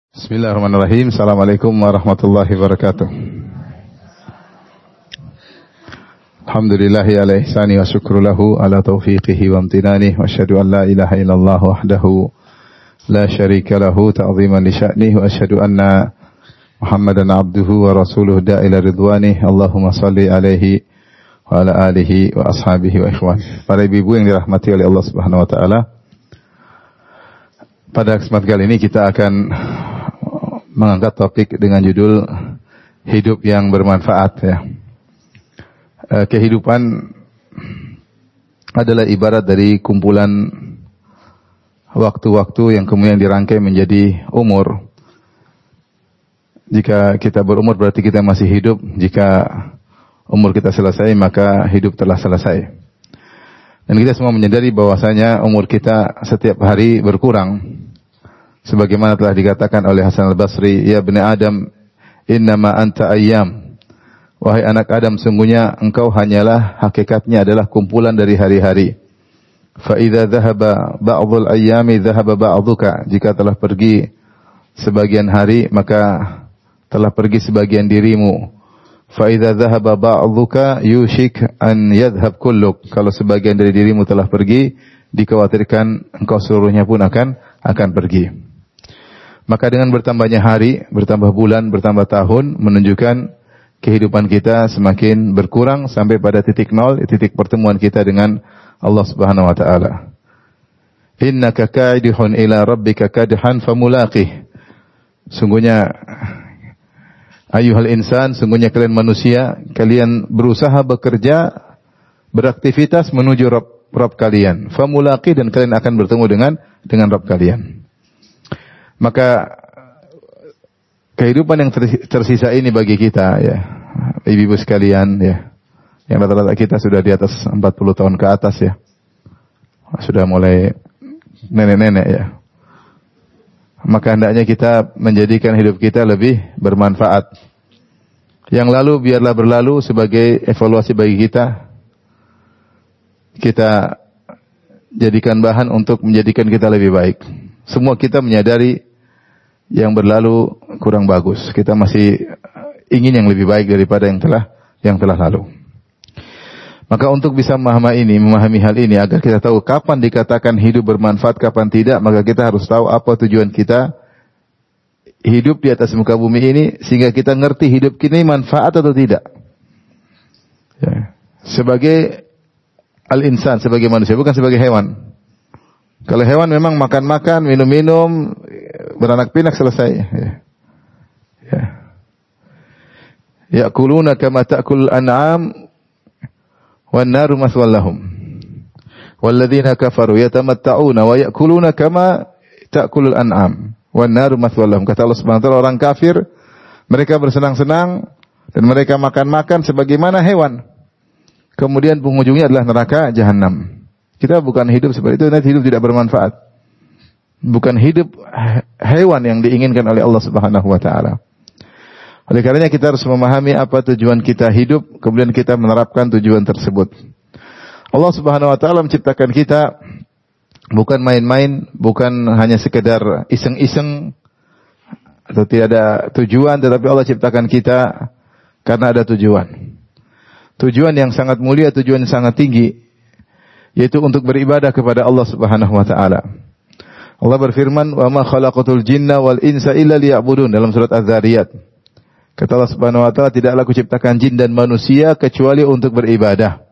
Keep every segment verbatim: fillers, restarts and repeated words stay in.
Bismillahirrahmanirrahim. Assalamualaikum warahmatullahi wabarakatuh. Alhamdulillahi ala ihsani wa syukru lahu ala taufiqihi wa amtinani wa asyhadu an la ilaha illallah wahdahu la syarika lahu ta'ziman li sya'nihi wa asyhadu anna Muhammadan abduhu wa rasuluhu da'ila ridwani. Allahumma salli alaihi wa ala alihi wa ashabihi wa ikhwan. Para ibu-ibu yang dirahmati oleh Allah Subhanahu wa taala, pada kesempatan kali ini kita akan mengangkat topik dengan judul hidup yang bermanfaat, ya. E, kehidupan adalah ibarat dari kumpulan waktu-waktu yang kemudian dirangkai menjadi umur. Jika kita berumur berarti kita masih hidup. Jika umur kita selesai maka hidup telah selesai. Dan kita semua menyadari bahwasanya umur kita setiap hari berkurang. Sebagaimana telah dikatakan oleh Hasan al-Basri, ya bani Adam, innama anta ayyam. Wahai anak Adam, sungguhnya engkau hanyalah, hakikatnya adalah kumpulan dari hari-hari. Fa idza dhahaba ba'dhul ayyami dhahaba ba'dhuka. Jika telah pergi sebagian hari, maka telah pergi sebagian dirimu. Fa idza dhahaba ba'dhuka yushik an yadhhab kulluk. Kalau sebagian dari dirimu telah pergi, dikhawatirkan engkau seluruhnya pun akan akan pergi. Maka dengan bertambahnya hari, bertambah bulan, bertambah tahun, menunjukkan kehidupan kita semakin berkurang sampai pada titik nol, titik pertemuan kita dengan Allah Subhanahu wa taala. Innaka ka'idun ila rabbika kadhan famulaqih. Sungguhnya ayuhal insan, sungguhnya kalian manusia, kalian berusaha bekerja, beraktivitas menuju Rabb, Rabb kalian. Famulaqih, dan kalian akan bertemu dengan dengan Rabb kalian. Maka kehidupan yang tersisa ini bagi kita, ya, ibu-ibu sekalian, ya, yang rata-rata kita sudah di atas empat puluh tahun ke atas, ya, sudah mulai nenek-nenek, ya. Maka hendaknya kita menjadikan hidup kita lebih bermanfaat. Yang lalu biarlah berlalu sebagai evaluasi bagi kita. Kita jadikan bahan untuk menjadikan kita lebih baik. Semua kita menyadari yang berlalu kurang bagus. Kita masih ingin yang lebih baik daripada yang telah yang telah lalu. Maka untuk bisa memahami ini, memahami hal ini, agar kita tahu kapan dikatakan hidup bermanfaat, kapan tidak, maka kita harus tahu apa tujuan kita hidup di atas muka bumi ini, sehingga kita ngerti hidup ini manfaat atau tidak. Ya. Sebagai al-insan, sebagai manusia, bukan sebagai hewan. Kalau hewan memang makan-makan, minum-minum, beranak pinak, selesai. Ya. Ya. Ya'kuluna kama ta'kul an'am wan naru maswal lahum. Walladzina kafaru yatamatta'una wa ya'kuluna kama ta'kulul an'am wan naru maswal lahum. Kata Allah Subhanahu wa taala, orang kafir mereka bersenang-senang dan mereka makan-makan sebagaimana hewan. Kemudian penghujungnya adalah neraka jahanam. Kita bukan hidup seperti itu, nanti hidup tidak bermanfaat. Bukan hidup hewan yang diinginkan oleh Allah Subhanahu wa taala. Oleh karenanya kita harus memahami apa tujuan kita hidup, kemudian kita menerapkan tujuan tersebut. Allah Subhanahu wa taala menciptakan kita bukan main-main, bukan hanya sekedar iseng-iseng atau tidak ada tujuan, tetapi Allah ciptakan kita karena ada tujuan. Tujuan yang sangat mulia, tujuan yang sangat tinggi, yaitu untuk beribadah kepada Allah Subhanahu wa taala. Allah berfirman, "Wa ma khalaqatul jinna wal insa illa liya'budun," dalam surat Az-Zariyat. Kata Allah Subhanahu wa taala, tidaklah aku ciptakan jin dan manusia kecuali untuk beribadah.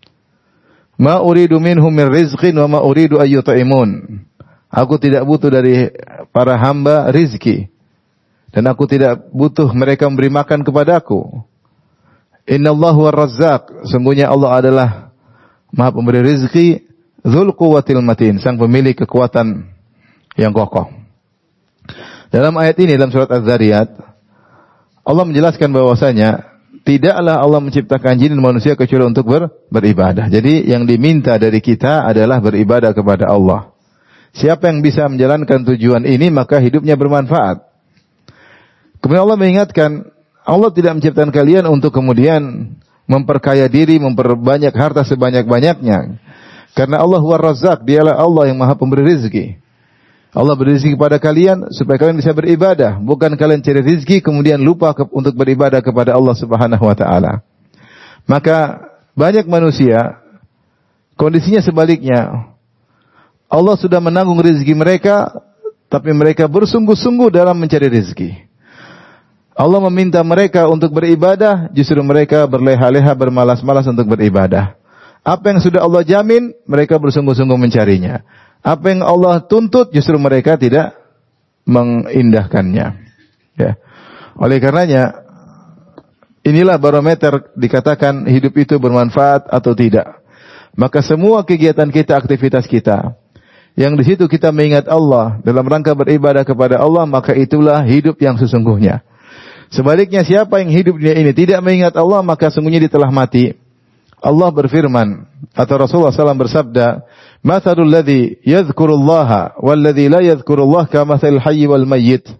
Ma uridu minhum min rizqin wa ma uridu ay yut'imun. Aku tidak butuh dari para hamba rizki, dan aku tidak butuh mereka memberi makan kepadaku. Innallahu war-razzaq, sungguhnya Allah adalah Maha pemberi rizki, Dzul Quwwatil Matin, sang pemilik kekuatan yang kokoh. Dalam ayat ini, dalam surat Az-Zariyat, Allah menjelaskan bahwasanya tidaklah Allah menciptakan jin dan manusia kecuali untuk ber, beribadah. Jadi yang diminta dari kita adalah beribadah kepada Allah. Siapa yang bisa menjalankan tujuan ini, maka hidupnya bermanfaat. Kemudian Allah mengingatkan, Allah tidak menciptakan kalian untuk kemudian memperkaya diri, memperbanyak harta sebanyak-banyaknya. Karena Allah war-Razzaq, dialah Allah yang Maha pemberi rezeki. Allah beri rezeki kepada kalian supaya kalian bisa beribadah, bukan kalian cari rezeki kemudian lupa ke, untuk beribadah kepada Allah Subhanahu wa taala. Maka banyak manusia kondisinya sebaliknya. Allah sudah menanggung rezeki mereka, tapi mereka bersungguh-sungguh dalam mencari rezeki. Allah meminta mereka untuk beribadah, justru mereka berleha-leha, bermalas-malas untuk beribadah. Apa yang sudah Allah jamin, mereka bersungguh-sungguh mencarinya. Apa yang Allah tuntut, justru mereka tidak mengindahkannya. Ya. Oleh karenanya, inilah barometer dikatakan hidup itu bermanfaat atau tidak. Maka semua kegiatan kita, aktivitas kita, yang di situ kita mengingat Allah dalam rangka beribadah kepada Allah, maka itulah hidup yang sesungguhnya. Sebaliknya, siapa yang hidup dunia ini tidak mengingat Allah, maka sungguhnya dia telah mati. Allah berfirman, atau Rasulullah shallallahu alaihi wasallam bersabda, "Mathalul ladzi yadhkurullaha wal ladzi la yadhkurullah kamathalil hayyi wal mayyit."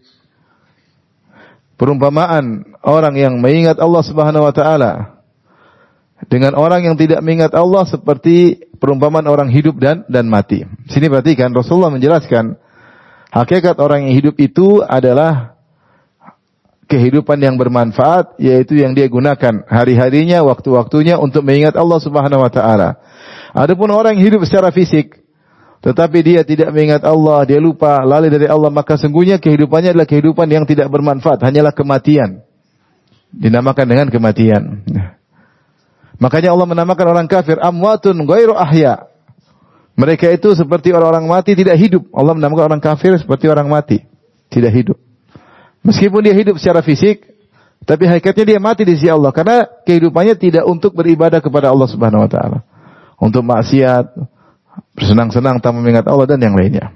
Perumpamaan orang yang mengingat Allah Subhanahu wa taala dengan orang yang tidak mengingat Allah seperti perumpamaan orang hidup dan dan mati. Sini perhatikan, Rasulullah menjelaskan hakikat orang yang hidup itu adalah kehidupan yang bermanfaat, yaitu yang dia gunakan hari-harinya, waktu-waktunya untuk mengingat Allah Subhanahu wa taala. Adapun orang yang hidup secara fisik tetapi dia tidak mengingat Allah, dia lupa, lalai dari Allah, maka sungguhnya kehidupannya adalah kehidupan yang tidak bermanfaat, hanyalah kematian. Dinamakan dengan kematian. Makanya Allah menamakan orang kafir amwatun ghairu ahya. Mereka itu seperti orang-orang mati, tidak hidup. Allah menamakan orang kafir seperti orang mati, tidak hidup. Meskipun dia hidup secara fisik, tapi hakikatnya dia mati di sisi Allah karena kehidupannya tidak untuk beribadah kepada Allah Subhanahu wa taala. Untuk maksiat, bersenang-senang tanpa mengingat Allah dan yang lainnya.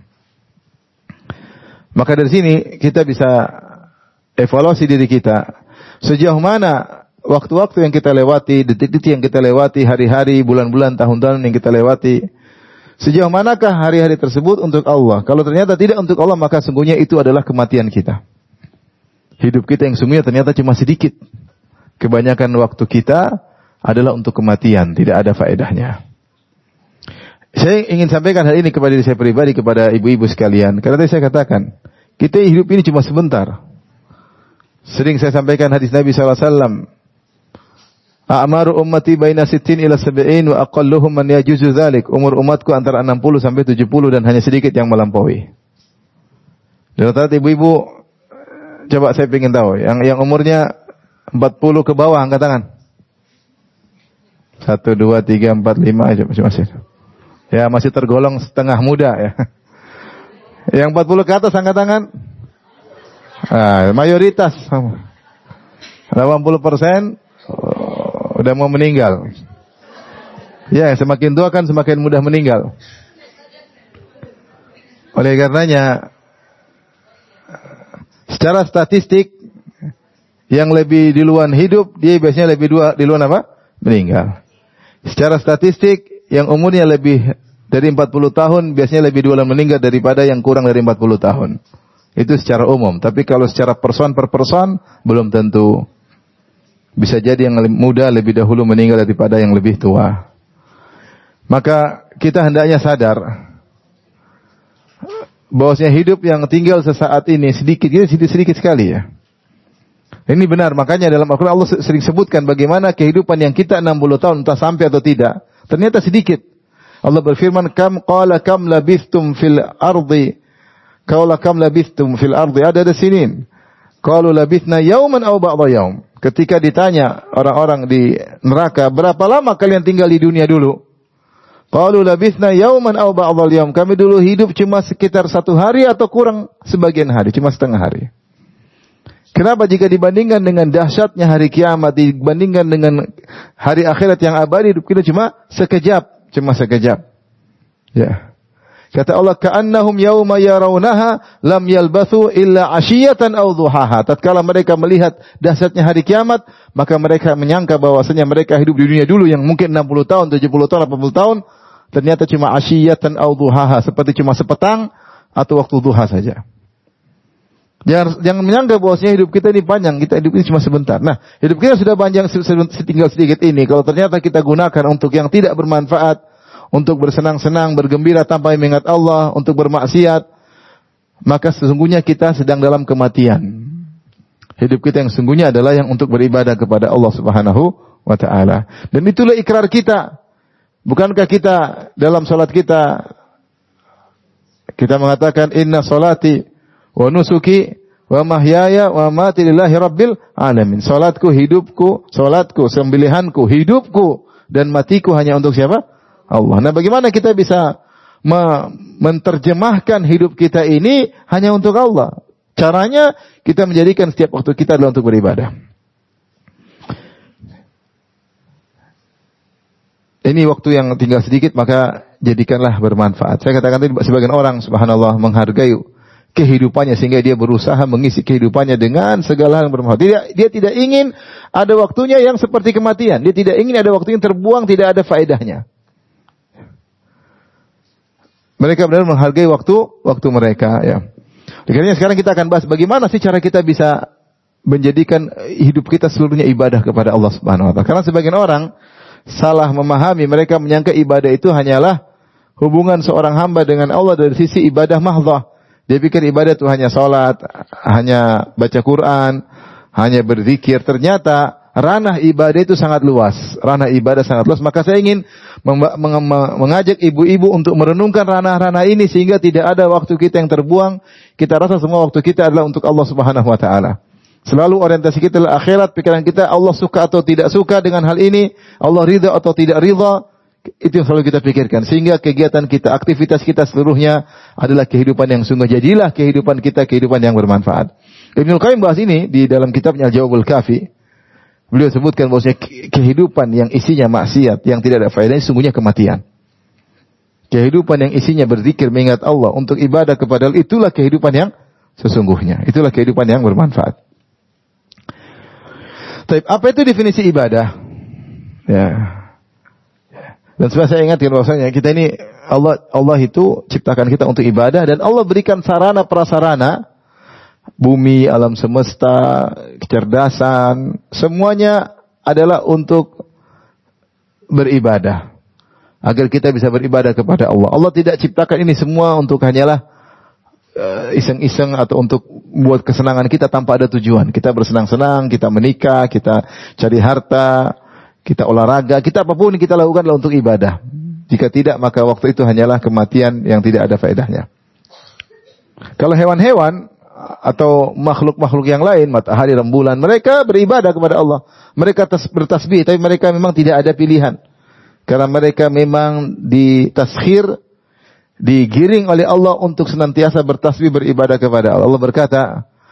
Maka dari sini kita bisa evaluasi diri kita. Sejauh mana waktu-waktu yang kita lewati, detik-detik yang kita lewati, hari-hari, bulan-bulan, tahun-tahun yang kita lewati, sejauh manakah hari-hari tersebut untuk Allah? Kalau ternyata tidak untuk Allah, maka sungguhnya itu adalah kematian kita. Hidup kita yang sungguhnya ternyata cuma sedikit. Kebanyakan waktu kita adalah untuk kematian, tidak ada faedahnya. Saya ingin sampaikan hal ini kepada diri saya pribadi, kepada ibu-ibu sekalian. Karena tadi saya katakan, kita hidup ini cuma sebentar. Sering saya sampaikan hadis Nabi sallallahu alaihi wasallam. A'maru ummati baina sittin ila sab'in wa aqalluhum man yajuzu dzalik. Umur umatku antara enam puluh sampai tujuh puluh dan hanya sedikit yang melampaui. Dan rata-rata ibu-ibu, coba saya ingin tahu, yang yang umurnya empat puluh ke bawah angkat tangan. satu, dua, tiga, empat, lima aja masih masih. Ya, masih tergolong setengah muda ya. Yang empat puluh ke atas angkat tangan. Ah, mayoritas delapan puluh persen oh, udah mau meninggal. Ya, semakin tua kan semakin mudah meninggal. Oleh karenanya, secara statistik, yang lebih duluan hidup, dia biasanya lebih dua, duluan apa? Meninggal. Secara statistik, yang umurnya lebih dari empat puluh tahun, biasanya lebih duluan meninggal daripada yang kurang dari empat puluh tahun. Itu secara umum. Tapi kalau secara person per person, belum tentu. Bisa jadi yang muda lebih dahulu meninggal daripada yang lebih tua. Maka kita hendaknya sadar bahwasanya hidup yang tinggal sesaat ini sedikit, ini sedikit-sedikit sekali ya. Ini benar, makanya dalam Al-Quran Allah sering sebutkan bagaimana kehidupan yang kita enam puluh tahun entah sampai atau tidak, ternyata sedikit. Allah berfirman, "Kam qala kam labithtum fil ardi?" Qala kam labithtum fil ardi adada sinin. Qalu labithna yawman aw ba'dha yawm. Ketika ditanya orang-orang di neraka, berapa lama kalian tinggal di dunia dulu? Qalu labithna yawman aw ba'dha yawm. Kami dulu hidup cuma sekitar satu hari atau kurang sebagian hari, cuma setengah hari. Kenapa jika dibandingkan dengan dahsyatnya hari kiamat, dibandingkan dengan hari akhirat yang abadi, hidup kita cuma sekejap, cuma sekejap. Ya. Kata Allah, ka'annahum yawma yarawnaha lam yalbathu illa 'ashiyatan aw dhuhaha. Tatkala mereka melihat dahsyatnya hari kiamat, maka mereka menyangka bahwasanya mereka hidup di dunia dulu yang mungkin enam puluh tahun, tujuh puluh tahun, delapan puluh tahun, ternyata cuma 'ashiyatan aw dhuhaha, seperti cuma sepetang atau waktu duha saja. Jangan, jangan menyangka bahwasanya hidup kita ini panjang, kita hidup ini cuma sebentar. Nah, hidup kita sudah panjang tinggal sedikit ini. Kalau ternyata kita gunakan untuk yang tidak bermanfaat, untuk bersenang-senang, bergembira tanpa mengingat Allah, untuk bermaksiat, maka sesungguhnya kita sedang dalam kematian. Hidup kita yang sesungguhnya adalah yang untuk beribadah kepada Allah Subhanahu wa taala. Dan itulah ikrar kita. Bukankah kita dalam salat kita kita mengatakan inna salati wa nusuki wa mahyaya wa mamati lillahi rabbil alamin. Salatku, hidupku, salatku, sembelihanku, hidupku dan matiku hanya untuk siapa? Allah. Nah, bagaimana kita bisa menerjemahkan hidup kita ini hanya untuk Allah? Caranya kita menjadikan setiap waktu kita adalah untuk beribadah. Ini waktu yang tinggal sedikit, maka jadikanlah bermanfaat. Saya katakan tadi, sebagian orang subhanallah menghargai kehidupannya sehingga dia berusaha mengisi kehidupannya dengan segala hal yang bermanfaat. Tidak, dia tidak ingin ada waktunya yang seperti kematian. Dia tidak ingin ada waktu yang terbuang, tidak ada faedahnya. Mereka benar menghargai waktu waktu mereka. Ya. Karena sekarang kita akan bahas bagaimana sih cara kita bisa menjadikan hidup kita seluruhnya ibadah kepada Allah Subhanahu Wa Taala. Karena sebagian orang salah memahami, mereka menyangka ibadah itu hanyalah hubungan seorang hamba dengan Allah dari sisi ibadah mahdhah. Dia pikir ibadah itu hanya salat, hanya baca Quran, hanya berzikir. Ternyata ranah ibadah itu sangat luas. Ranah ibadah sangat luas. Maka saya ingin mengajak ibu-ibu untuk merenungkan ranah-ranah ini sehingga tidak ada waktu kita yang terbuang. Kita rasa semua waktu kita adalah untuk Allah Subhanahu wa taala. Selalu orientasi kita adalah akhirat, pikiran kita Allah suka atau tidak suka dengan hal ini, Allah ridha atau tidak ridha, itu yang selalu kita pikirkan. Sehingga kegiatan kita, aktivitas kita seluruhnya adalah kehidupan yang sungguh. Jadilah kehidupan kita kehidupan yang bermanfaat. Ibnu Qayyim bahas ini di dalam kitabnya Al-Jawabul Kafi. Beliau sebutkan bahwasanya kehidupan yang isinya maksiat, yang tidak ada faedahnya, sungguhnya kematian. Kehidupan yang isinya berzikir, mengingat Allah untuk ibadah kepada Allah, itulah kehidupan yang sesungguhnya. Itulah kehidupan yang bermanfaat. Apa itu definisi ibadah? Ya. Dan supaya saya ingatkan bahwasanya kita ini Allah Allah itu ciptakan kita untuk ibadah dan Allah berikan sarana prasarana bumi, alam semesta, kecerdasan, semuanya adalah untuk beribadah. Agar kita bisa beribadah kepada Allah. Allah tidak ciptakan ini semua untuk hanyalah iseng-iseng atau untuk buat kesenangan kita tanpa ada tujuan. Kita bersenang-senang, kita menikah, kita cari harta, kita olahraga, kita apapun kita lakukan adalah untuk ibadah. Jika tidak, maka waktu itu hanyalah kematian yang tidak ada faedahnya. Kalau hewan-hewan atau makhluk-makhluk yang lain, matahari, rembulan, mereka beribadah kepada Allah. Mereka bertasbih, tapi mereka memang tidak ada pilihan. Karena mereka memang ditaskhir, digiring oleh Allah untuk senantiasa bertasbih beribadah kepada Allah. Allah berkata,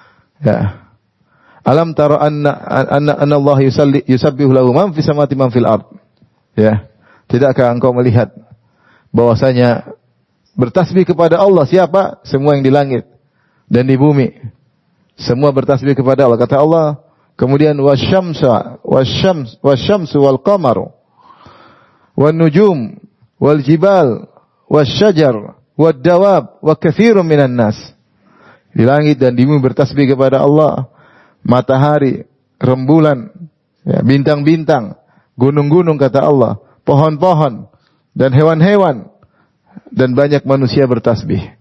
ya, alam tara anna anna, anna Allah yusalli yusabbihu lahu man fis samawati man fil ard. Ya, tidakkah engkau melihat bahwasanya bertasbih kepada Allah siapa? Semua yang di langit dan di bumi. Semua bertasbih kepada Allah. Kata Allah, kemudian wasyamsa wasyams wasyamsu wal qamaru wan nujum wal jibal wasyajar, waddawab, wa katsirun minan nas. Di langit dan di bumi bertasbih kepada Allah. Matahari, rembulan, ya, bintang-bintang, gunung-gunung kata Allah, pohon-pohon dan hewan-hewan dan banyak manusia bertasbih.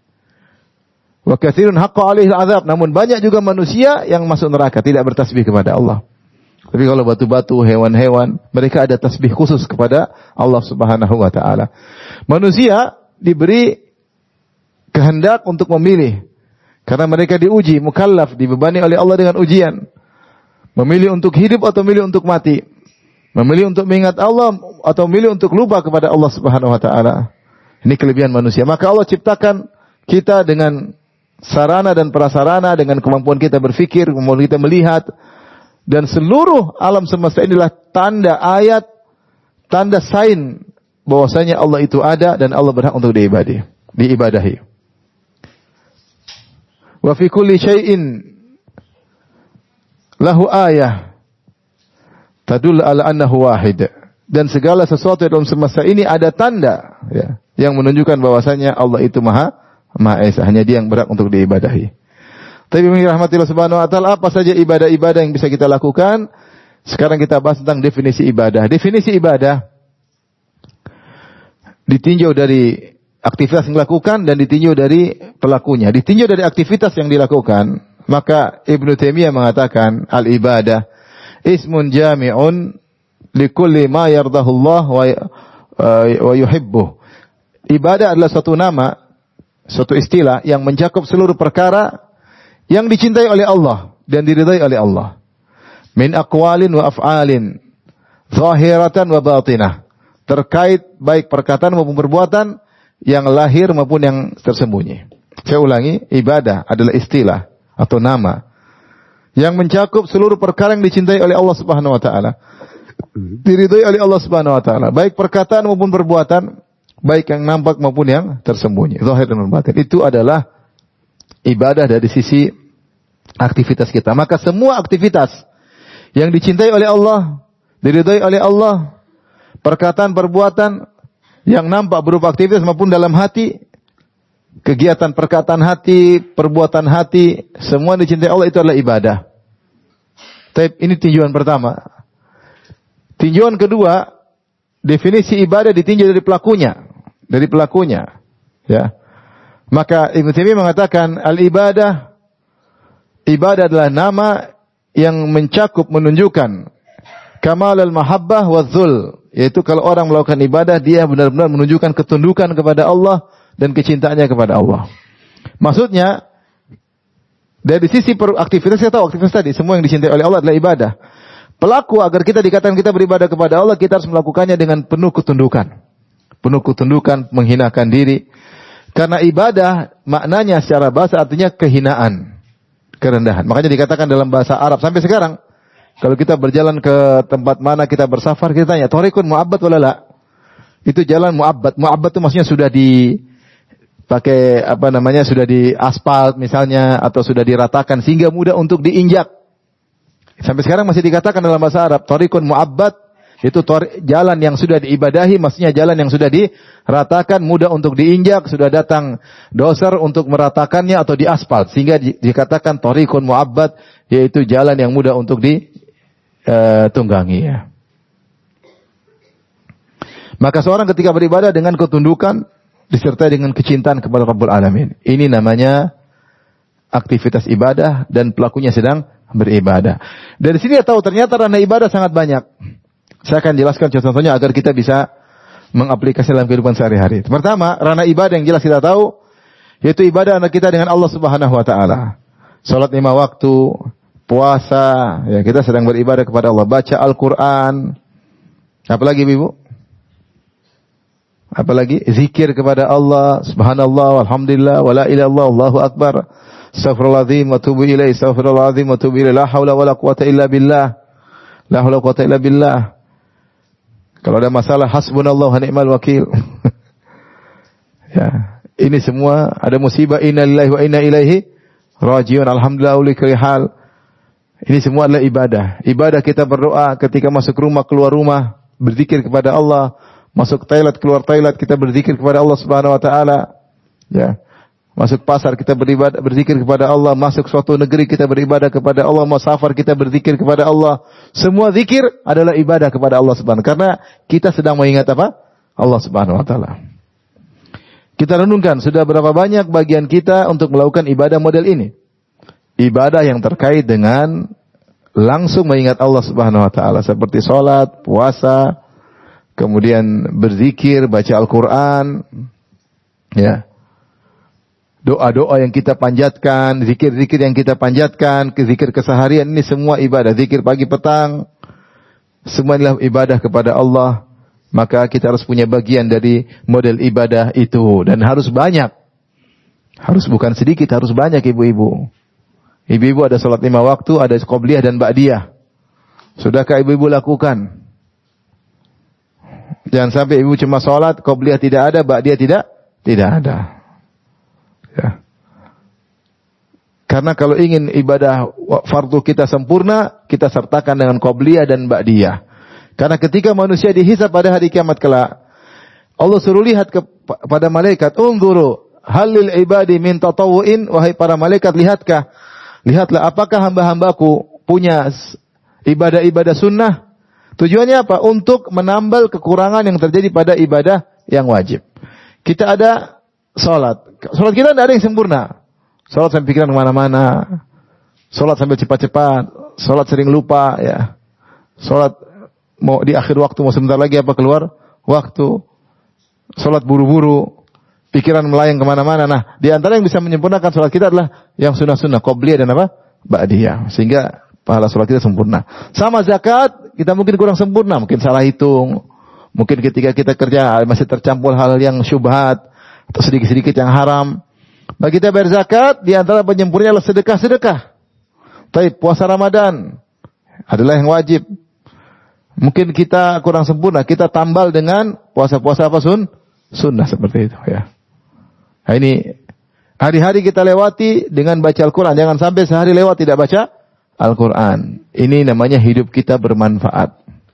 Wa katsirun haqqa 'alaihi al-'adzab, namun banyak juga manusia yang masuk neraka tidak bertasbih kepada Allah. Tapi kalau batu-batu, hewan-hewan, mereka ada tasbih khusus kepada Allah Subhanahu wa taala. Manusia diberi kehendak untuk memilih. Karena mereka diuji, mukallaf, dibebani oleh Allah dengan ujian. Memilih untuk hidup atau memilih untuk mati. Memilih untuk mengingat Allah atau memilih untuk lupa kepada Allah Subhanahu wa taala. Ini kelebihan manusia. Maka Allah ciptakan kita dengan sarana dan prasarana, dengan kemampuan kita berfikir, kemampuan kita melihat. Dan seluruh alam semesta inilah tanda ayat, tanda sign bahwasanya Allah itu ada dan Allah berhak untuk diibadahi, diibadahi. Wa fi kulli syai'in lahu ayah tadul ala annahu wahid. Dan segala sesuatu dalam semesta ini ada tanda, ya, yang menunjukkan bahwasanya Allah itu Maha Maha Esa, hanya Dia yang berhak untuk diibadahi. Tapi rahmatillah subhanahu wa ta'ala, apa saja ibadah-ibadah yang bisa kita lakukan? Sekarang kita bahas tentang definisi ibadah. Definisi ibadah ditinjau dari aktivitas yang dilakukan dan ditinjau dari pelakunya. Ditinjau dari aktivitas yang dilakukan, maka Ibnu Taimiyah mengatakan al-ibadah ismun jami'un likulli ma yardahullah wa wa yuhibbuh. Ibadah adalah suatu nama, suatu istilah yang mencakup seluruh perkara yang dicintai oleh Allah dan diridai oleh Allah. Min aqwalin wa af'alin, zahiratan wa batinah. Terkait baik perkataan maupun perbuatan yang lahir maupun yang tersembunyi. Saya ulangi, ibadah adalah istilah atau nama yang mencakup seluruh perkara yang dicintai oleh Allah Subhanahu wa taala. Diridai oleh Allah Subhanahu wa taala, baik perkataan maupun perbuatan, baik yang nampak maupun yang tersembunyi, zahir dan batin. Itu adalah ibadah dari sisi aktivitas kita. Maka semua aktivitas yang dicintai oleh Allah, diridai oleh Allah, perkataan, perbuatan yang nampak berupa aktivitas maupun dalam hati, kegiatan perkataan hati, perbuatan hati, semua dicintai Allah, itu adalah ibadah. Tapi ini tinjauan pertama. Tinjauan kedua, definisi ibadah ditinjau dari pelakunya, dari pelakunya. Ya. Maka Ibnu Taimiyah mengatakan al-ibadah, ibadah adalah nama yang mencakup, menunjukkan kamal al-mahabbah wa dzul, yaitu kalau orang melakukan ibadah dia benar-benar menunjukkan ketundukan kepada Allah dan kecintaannya kepada Allah. Maksudnya dari sisi aktivitas, kita tahu aktivitas tadi semua yang dicintai oleh Allah adalah ibadah. Pelaku, agar kita dikatakan kita beribadah kepada Allah, kita harus melakukannya dengan penuh ketundukan. Penuh ketundukan, menghinakan diri. Karena ibadah maknanya secara bahasa artinya kehinaan, kerendahan. Makanya dikatakan dalam bahasa Arab sampai sekarang, kalau kita berjalan ke tempat mana kita bersafar, kita tanya, "Thariqun mu'abbad wala la?" Itu jalan mu'abbad. Mu'abbad itu maksudnya sudah di pakai apa namanya, sudah di aspal misalnya, atau sudah diratakan sehingga mudah untuk diinjak. Sampai sekarang masih dikatakan dalam bahasa Arab, thariqun mu'abbad, itu jalan yang sudah diibadahi, maksudnya jalan yang sudah diratakan, mudah untuk diinjak, sudah datang doser untuk meratakannya atau diaspal, sehingga dikatakan thariqun mu'abbad, yaitu jalan yang mudah untuk ditunggangi. Ya. Maka seorang ketika beribadah dengan ketundukan, disertai dengan kecintaan kepada Rabbul Alamin. Ini namanya aktivitas ibadah dan pelakunya sedang beribadah. Dari sini tahu ternyata ranah ibadah sangat banyak. Saya akan jelaskan contoh-contohnya agar kita bisa mengaplikasikan dalam kehidupan sehari-hari. Pertama, ranah ibadah yang jelas kita tahu, yaitu ibadah anak kita dengan Allah Subhanahu wa taala. Salat lima waktu, puasa, ya kita sedang beribadah kepada Allah, baca Al-Qur'an. Apalagi Ibu? Apalagi zikir kepada Allah, subhanallah, walhamdulillah, wala ilaha illallah, Allahu akbar. Astaghfirullahaladzim wa tubu ilaih, astaghfirullahaladzim wa tubu ilaih, la haula wala quwata illa billah. La haula quwata illa billah. Kalau ada masalah, hasbunallahu wa ni'mal wakil. Ya, ini semua ada musibah, inna lillahi wa inna ilaihi rajiun, alhamdulillah uli hal. Ini semua adalah ibadah. Ibadah kita berdoa ketika masuk rumah, keluar rumah, berzikir kepada Allah. Masuk toilet, keluar toilet, kita berzikir kepada Allah Subhanahu wa taala. Ya. Masuk pasar kita beribadah, berzikir kepada Allah, masuk suatu negeri kita beribadah kepada Allah, mau safar kita berzikir kepada Allah. Semua zikir adalah ibadah kepada Allah Subhanahu, karena kita sedang mengingat apa? Allah Subhanahu wa taala. Kita renungkan sudah berapa banyak bagian kita untuk melakukan ibadah model ini. Ibadah yang terkait dengan langsung mengingat Allah Subhanahu wa taala, seperti salat, puasa, kemudian berzikir, baca Al-Qur'an, ya. Doa-doa yang kita panjatkan, zikir-zikir yang kita panjatkan, zikir keseharian, ini semua ibadah. Zikir pagi petang, semua adalah ibadah kepada Allah. Maka kita harus punya bagian dari model ibadah itu. Dan harus banyak. Harus bukan sedikit, harus banyak ibu-ibu. Ibu-ibu ada salat lima waktu, ada qobliyah dan ba'diyah. Sudahkah ibu-ibu lakukan? Jangan sampai ibu cuma salat, qobliyah tidak ada, ba'diyah tidak, tidak ada. Ya. Karena kalau ingin ibadah fardu kita sempurna, kita sertakan dengan qobliyah dan ba'diyah. Karena ketika manusia dihisab pada hari kiamat kelak, Allah suruh lihat kepada malaikat, "Unzuru hal lil ibadi min tatawwu'in?" Wahai para malaikat, lihatkah? Lihatlah apakah hamba-hambaku punya ibadah-ibadah sunnah? Tujuannya apa? Untuk menambal kekurangan yang terjadi pada ibadah yang wajib. Kita ada sholat. Sholat kita tidak ada yang sempurna. Sholat sampai pikiran kemana-mana. Sholat sambil cepat-cepat. Sholat sering lupa. Ya. Sholat mau di akhir waktu, mau sebentar lagi apa keluar waktu. Sholat buru-buru. Pikiran melayang kemana-mana. Nah, di antara yang bisa menyempurnakan sholat kita adalah yang sunnah-sunnah. Qobliyah dan apa? Ba'diyah. Sehingga pahala sholat kita sempurna. Sama zakat, kita mungkin kurang sempurna. Mungkin salah hitung. Mungkin ketika kita kerja masih tercampur hal yang syubhat. Atau sedikit-sedikit yang haram. Bagi kita bayar zakat, di antara penyempurnanya adalah sedekah-sedekah. Tapi puasa Ramadan adalah yang wajib. Mungkin kita kurang sempurna. Kita tambal dengan puasa-puasa apa sun? Sunnah seperti itu ya. Nah, ini hari-hari kita lewati dengan baca Al-Quran. Jangan sampai sehari lewat tidak baca Al-Quran. Ini namanya hidup kita bermanfaat.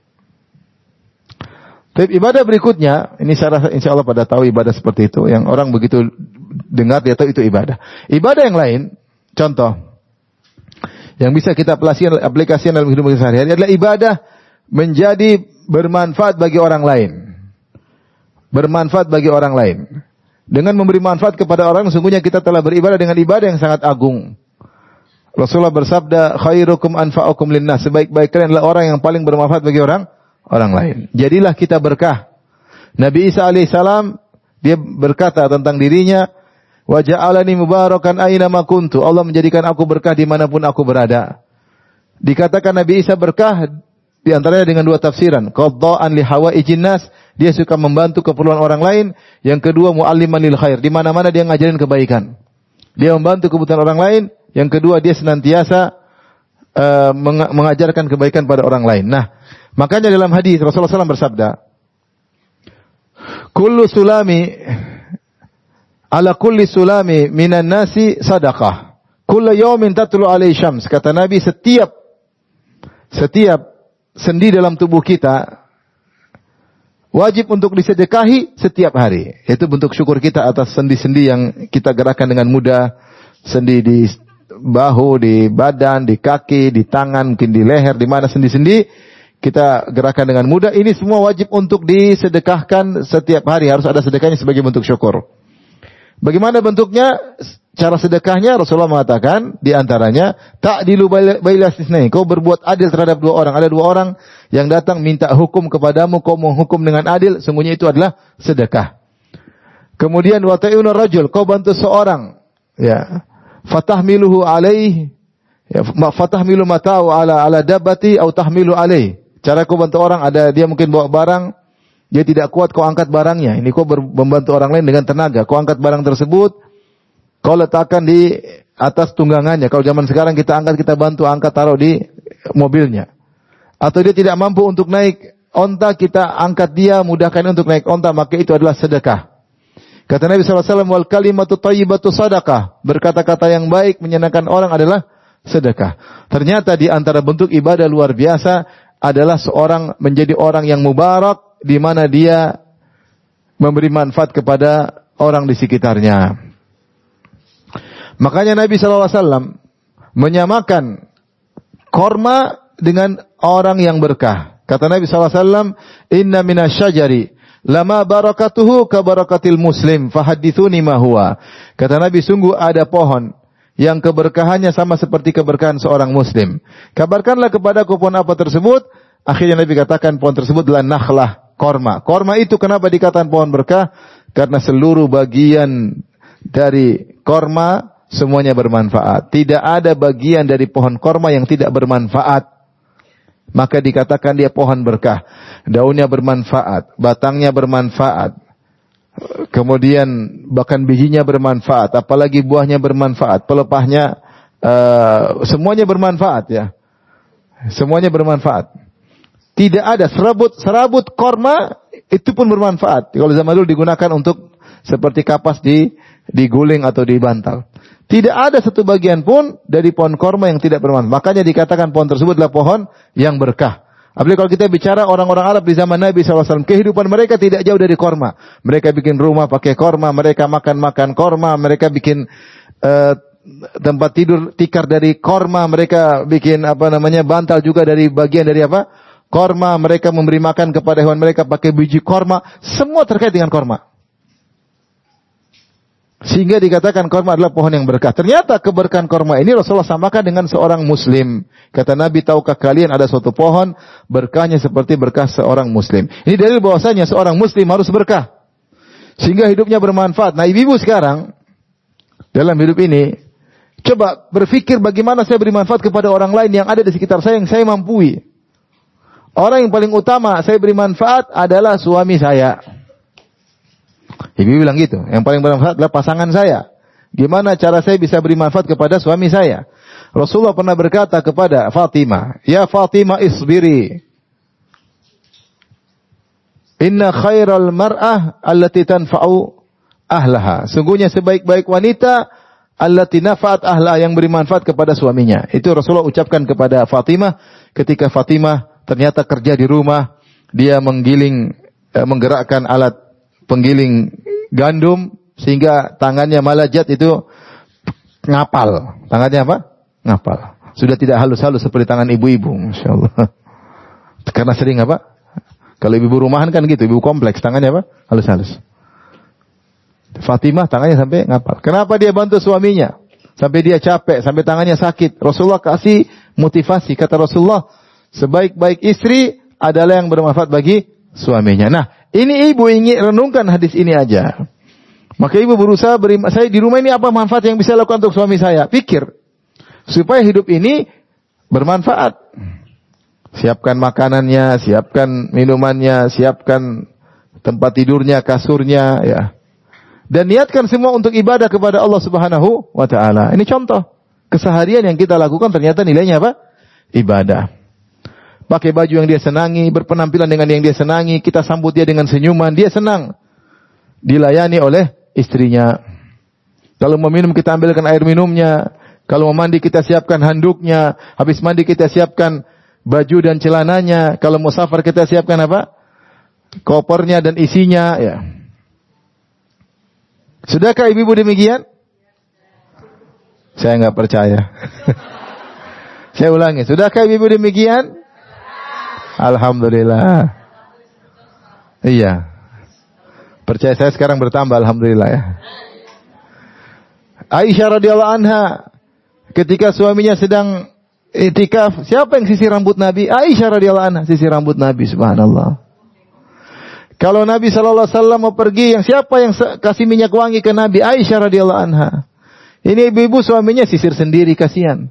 Tapi ibadah berikutnya, ini saya insya Allah pada tahu ibadah seperti itu. Yang orang begitu dengar dia tahu itu ibadah. Ibadah yang lain, contoh, yang bisa kita aplikasikan dalam hidup kita sehari-hari adalah ibadah menjadi bermanfaat bagi orang lain. Bermanfaat bagi orang lain. Dengan memberi manfaat kepada orang, sungguhnya kita telah beribadah dengan ibadah yang sangat agung. Rasulullah bersabda, khairukum anfa'ukum linnas. Sebaik-baik kalian adalah orang yang paling bermanfaat bagi orang orang lain. Jadilah kita berkah. Nabi Isa alaihissalam dia berkata tentang dirinya, wa ja'alani mubarakan aina ma kuntu. Allah menjadikan aku berkah dimanapun aku berada. Dikatakan Nabi Isa berkah di antaranya dengan dua tafsiran. Qadda'an li hawaijin nas, dia suka membantu keperluan orang lain. Yang kedua, mu'alliman lil khair, di mana-mana dia ngajarin kebaikan. Dia membantu kebutuhan orang lain. Yang kedua, dia senantiasa uh, meng- mengajarkan kebaikan pada orang lain. Nah, makanya dalam hadis Rasulullah shallallahu alaihi wasallam bersabda, kullu sulami ala kulli sulami minan nasi sadaqah. Kullu yawmin tatlu alaihi syams. Kata Nabi, setiap setiap sendi dalam tubuh kita wajib untuk disedekahi setiap hari. Itu bentuk syukur kita atas sendi-sendi yang kita gerakkan dengan mudah. Sendi di bahu, di badan, di kaki, di tangan, mungkin di leher, di mana sendi-sendi kita gerakkan dengan mudah. Ini semua wajib untuk disedekahkan setiap hari. Harus ada sedekahnya sebagai bentuk syukur. Bagaimana bentuknya? Cara sedekahnya Rasulullah mengatakan di antaranya ta'dilu baila isnain. Kau berbuat adil terhadap dua orang. Ada dua orang yang datang minta hukum kepadamu, kau menghukum dengan adil, sungguhnya itu adalah sedekah. Kemudian wa ta'inu rajul, kau bantu seorang, ya. Fatahmiluhu alaih, ya, fatahmilu mata'u ala ala dabbati atau tahmilu alaih. Cara kau bantu orang, ada dia mungkin bawa barang, dia tidak kuat, kau angkat barangnya. Ini kau membantu orang lain dengan tenaga. Kau angkat barang tersebut, kau letakkan di atas tunggangannya. Kalau zaman sekarang kita angkat, kita bantu angkat, taruh di mobilnya. Atau dia tidak mampu untuk naik onta, kita angkat dia, mudahkan untuk naik onta, maka itu adalah sedekah. Kata Nabi shallallahu alaihi wasallam, wal kalimatu thayyibatu sadaqah. Berkata-kata yang baik menyenangkan orang adalah sedekah. Ternyata di antara bentuk ibadah luar biasa adalah seorang menjadi orang yang mubarak, di mana dia memberi manfaat kepada orang di sekitarnya. Makanya Nabi shallallahu alaihi wasallam menyamakan korma dengan orang yang berkah. Kata Nabi shallallahu alaihi wasallam, inna minasyajari lama barakatuhu ka barakatil muslim, fahadithuni ma huwa. Kata Nabi, sungguh ada pohon yang keberkahannya sama seperti keberkahan seorang muslim. Kabarkanlah kepadaku pohon apa tersebut. Akhirnya Nabi katakan pohon tersebut adalah nakhlah, korma. Korma itu kenapa dikatakan pohon berkah? Karena seluruh bagian dari korma semuanya bermanfaat. Tidak ada bagian dari pohon korma yang tidak bermanfaat. Maka dikatakan dia pohon berkah. Daunnya bermanfaat, batangnya bermanfaat, kemudian bahkan bijinya bermanfaat, apalagi buahnya bermanfaat, pelepahnya uh, semuanya bermanfaat ya. Semuanya bermanfaat. Tidak ada serabut serabut korma itu pun bermanfaat. Kalau zaman dulu digunakan untuk seperti kapas di diguling atau dibantal. Tidak ada satu bagian pun dari pohon korma yang tidak bermanfaat. Makanya dikatakan pohon tersebut adalah pohon yang berkah. Apalagi kalau kita bicara orang-orang Arab di zaman Nabi shallallahu alaihi wasallam, kehidupan mereka tidak jauh dari korma. Mereka bikin rumah pakai korma, mereka makan-makan korma, mereka bikin uh, tempat tidur tikar dari korma, mereka bikin apa namanya bantal juga dari bagian dari apa? Korma. Mereka memberi makan kepada hewan mereka pakai biji korma. Semua terkait dengan korma. Sehingga dikatakan korma adalah pohon yang berkah. Ternyata keberkahan korma ini Rasulullah samakan dengan seorang muslim. Kata Nabi, tahukah kalian ada suatu pohon berkahnya seperti berkah seorang muslim. Ini dalil bahwasanya seorang muslim harus berkah. Sehingga hidupnya bermanfaat. Nah, ibu-ibu sekarang dalam hidup ini, coba berpikir bagaimana saya beri manfaat kepada orang lain yang ada di sekitar saya yang saya mampu. Orang yang paling utama saya beri manfaat adalah suami saya. Ibu bilang gitu. Yang paling bermanfaat adalah pasangan saya. Gimana cara saya bisa beri manfaat kepada suami saya? Rasulullah pernah berkata kepada Fatimah, "Ya Fatimah isbiri. Inna khairal mar'ah allati tanfa'u ahlaha." Sungguhnya sebaik-baik wanita allati nafa'at ahla, yang beri manfaat kepada suaminya. Itu Rasulullah ucapkan kepada Fatimah ketika Fatimah ternyata kerja di rumah, dia menggiling eh, menggerakkan alat penggiling gandum sehingga tangannya malajat itu ngapal. Tangannya apa? Ngapal. Sudah tidak halus-halus seperti tangan ibu-ibu, masyaallah. Karena sering apa? Kalau ibu rumahan kan gitu, ibu kompleks, tangannya apa? Halus-halus. Fatimah tangannya sampai ngapal. Kenapa dia bantu suaminya? Sampai dia capek, sampai tangannya sakit. Rasulullah kasih motivasi. Kata Rasulullah, sebaik-baik istri adalah yang bermanfaat bagi suaminya. Nah, ini ibu ingin renungkan hadis ini aja. Maka ibu berusaha beri, saya di rumah ini apa manfaat yang bisa lakukan untuk suami saya? Pikir. Supaya hidup ini bermanfaat. Siapkan makanannya, siapkan minumannya, siapkan tempat tidurnya, kasurnya, ya. Dan niatkan semua untuk ibadah kepada Allah Subhanahu wa taala. Ini contoh keseharian yang kita lakukan ternyata nilainya apa? Ibadah. Pakai baju yang dia senangi, berpenampilan dengan yang dia senangi, kita sambut dia dengan senyuman, dia senang. Dilayani oleh istrinya. Kalau mau minum kita ambilkan air minumnya, kalau mau mandi kita siapkan handuknya, habis mandi kita siapkan baju dan celananya, kalau mau safar kita siapkan apa? Kopernya dan isinya, ya. Sudahkah ibu-ibu demikian? Saya enggak percaya. Saya ulangi, sudahkah ibu-ibu demikian? Alhamdulillah. Iya. Percaya saya sekarang bertambah, alhamdulillah ya. Aisyah radhiyallahu anha ketika suaminya sedang itikaf, siapa yang sisir rambut Nabi? Aisyah radhiyallahu anha sisir rambut Nabi, subhanallah. Kalau Nabi sallallahu alaihi wasallam mau pergi, yang siapa yang kasih minyak wangi ke Nabi? Aisyah radhiyallahu anha. Ini ibu-ibu suaminya sisir sendiri, kasihan.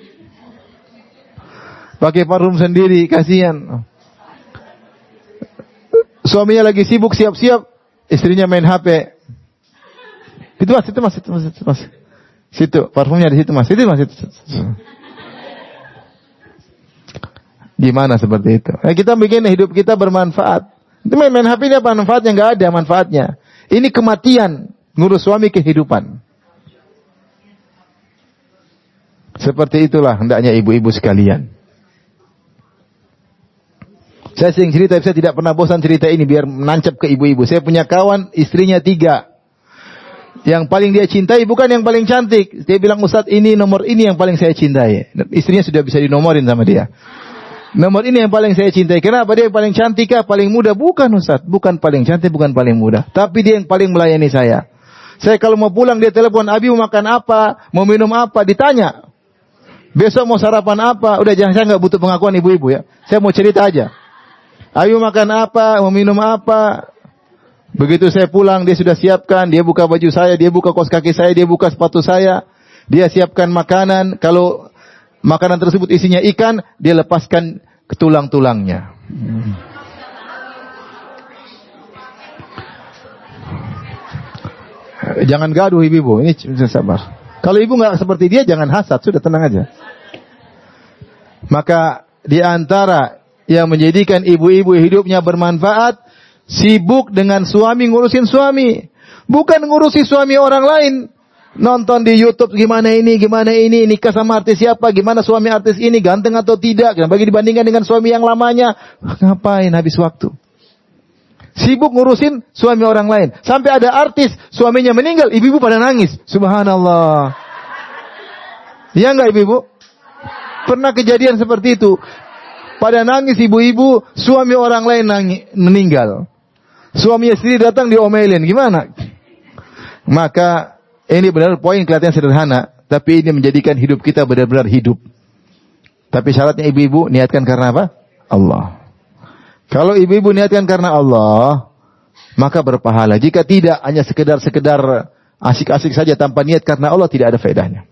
Pakai parfum sendiri, kasihan. Suaminya lagi sibuk siap-siap, istrinya main H P. Itu mas, itu mas, itu mas, itu mas. Situ, parfumnya di situ mas, itu mas, itu. Gimana seperti itu? Nah, kita bikin hidup kita bermanfaat. Itu main, main H P ini apa manfaatnya? Enggak ada manfaatnya. Ini kematian, ngurus suami kehidupan. Seperti itulah hendaknya ibu-ibu sekalian. Saya sering cerita, saya tidak pernah bosan cerita ini biar menancap ke ibu-ibu. Saya punya kawan, istrinya tiga. Yang paling dia cintai bukan yang paling cantik. Dia bilang, Ustaz, ini nomor ini yang paling saya cintai. Istrinya sudah bisa dinomorin sama dia. Nomor ini yang paling saya cintai. Kenapa? Dia yang paling cantik kah? Paling muda? Bukan, Ustaz. Bukan paling cantik, bukan paling muda. Tapi dia yang paling melayani saya. Saya kalau mau pulang, dia telepon, Abi mau makan apa? Mau minum apa? Ditanya. Besok mau sarapan apa? Udah, jangan, saya nggak butuh pengakuan ibu-ibu ya. Saya mau cerita aja. Ayo makan apa, mau minum apa. Begitu saya pulang, dia sudah siapkan. Dia buka baju saya, dia buka kaos kaki saya, dia buka sepatu saya. Dia siapkan makanan. Kalau makanan tersebut isinya ikan, dia lepaskan ke tulang-tulangnya. Hmm. Jangan gaduh ibu-ibu, ini sabar. Kalau ibu nggak seperti dia, jangan hasad, sudah tenang aja. Maka di antara yang menjadikan ibu-ibu hidupnya bermanfaat, sibuk dengan suami, ngurusin suami. Bukan ngurusi suami orang lain. Nonton di YouTube gimana ini, gimana ini, nikah sama artis siapa, gimana suami artis ini, ganteng atau tidak. Bagi dibandingkan dengan suami yang lamanya, ngapain habis waktu. Sibuk ngurusin suami orang lain. Sampai ada artis, suaminya meninggal, ibu-ibu pada nangis. Subhanallah. Iya enggak ibu-ibu? Pernah kejadian seperti itu. Pada nangis ibu-ibu, suami orang lain nangis, meninggal. Suaminya sendiri datang diomelin, gimana? Maka Ini benar poin kelihatan sederhana, tapi ini menjadikan hidup kita benar-benar hidup. Tapi syaratnya ibu-ibu niatkan karena apa? Allah. Kalau ibu-ibu niatkan karena Allah, maka berpahala. Jika tidak, hanya sekedar-sekedar asik-asik saja tanpa niat karena Allah, tidak ada faedahnya.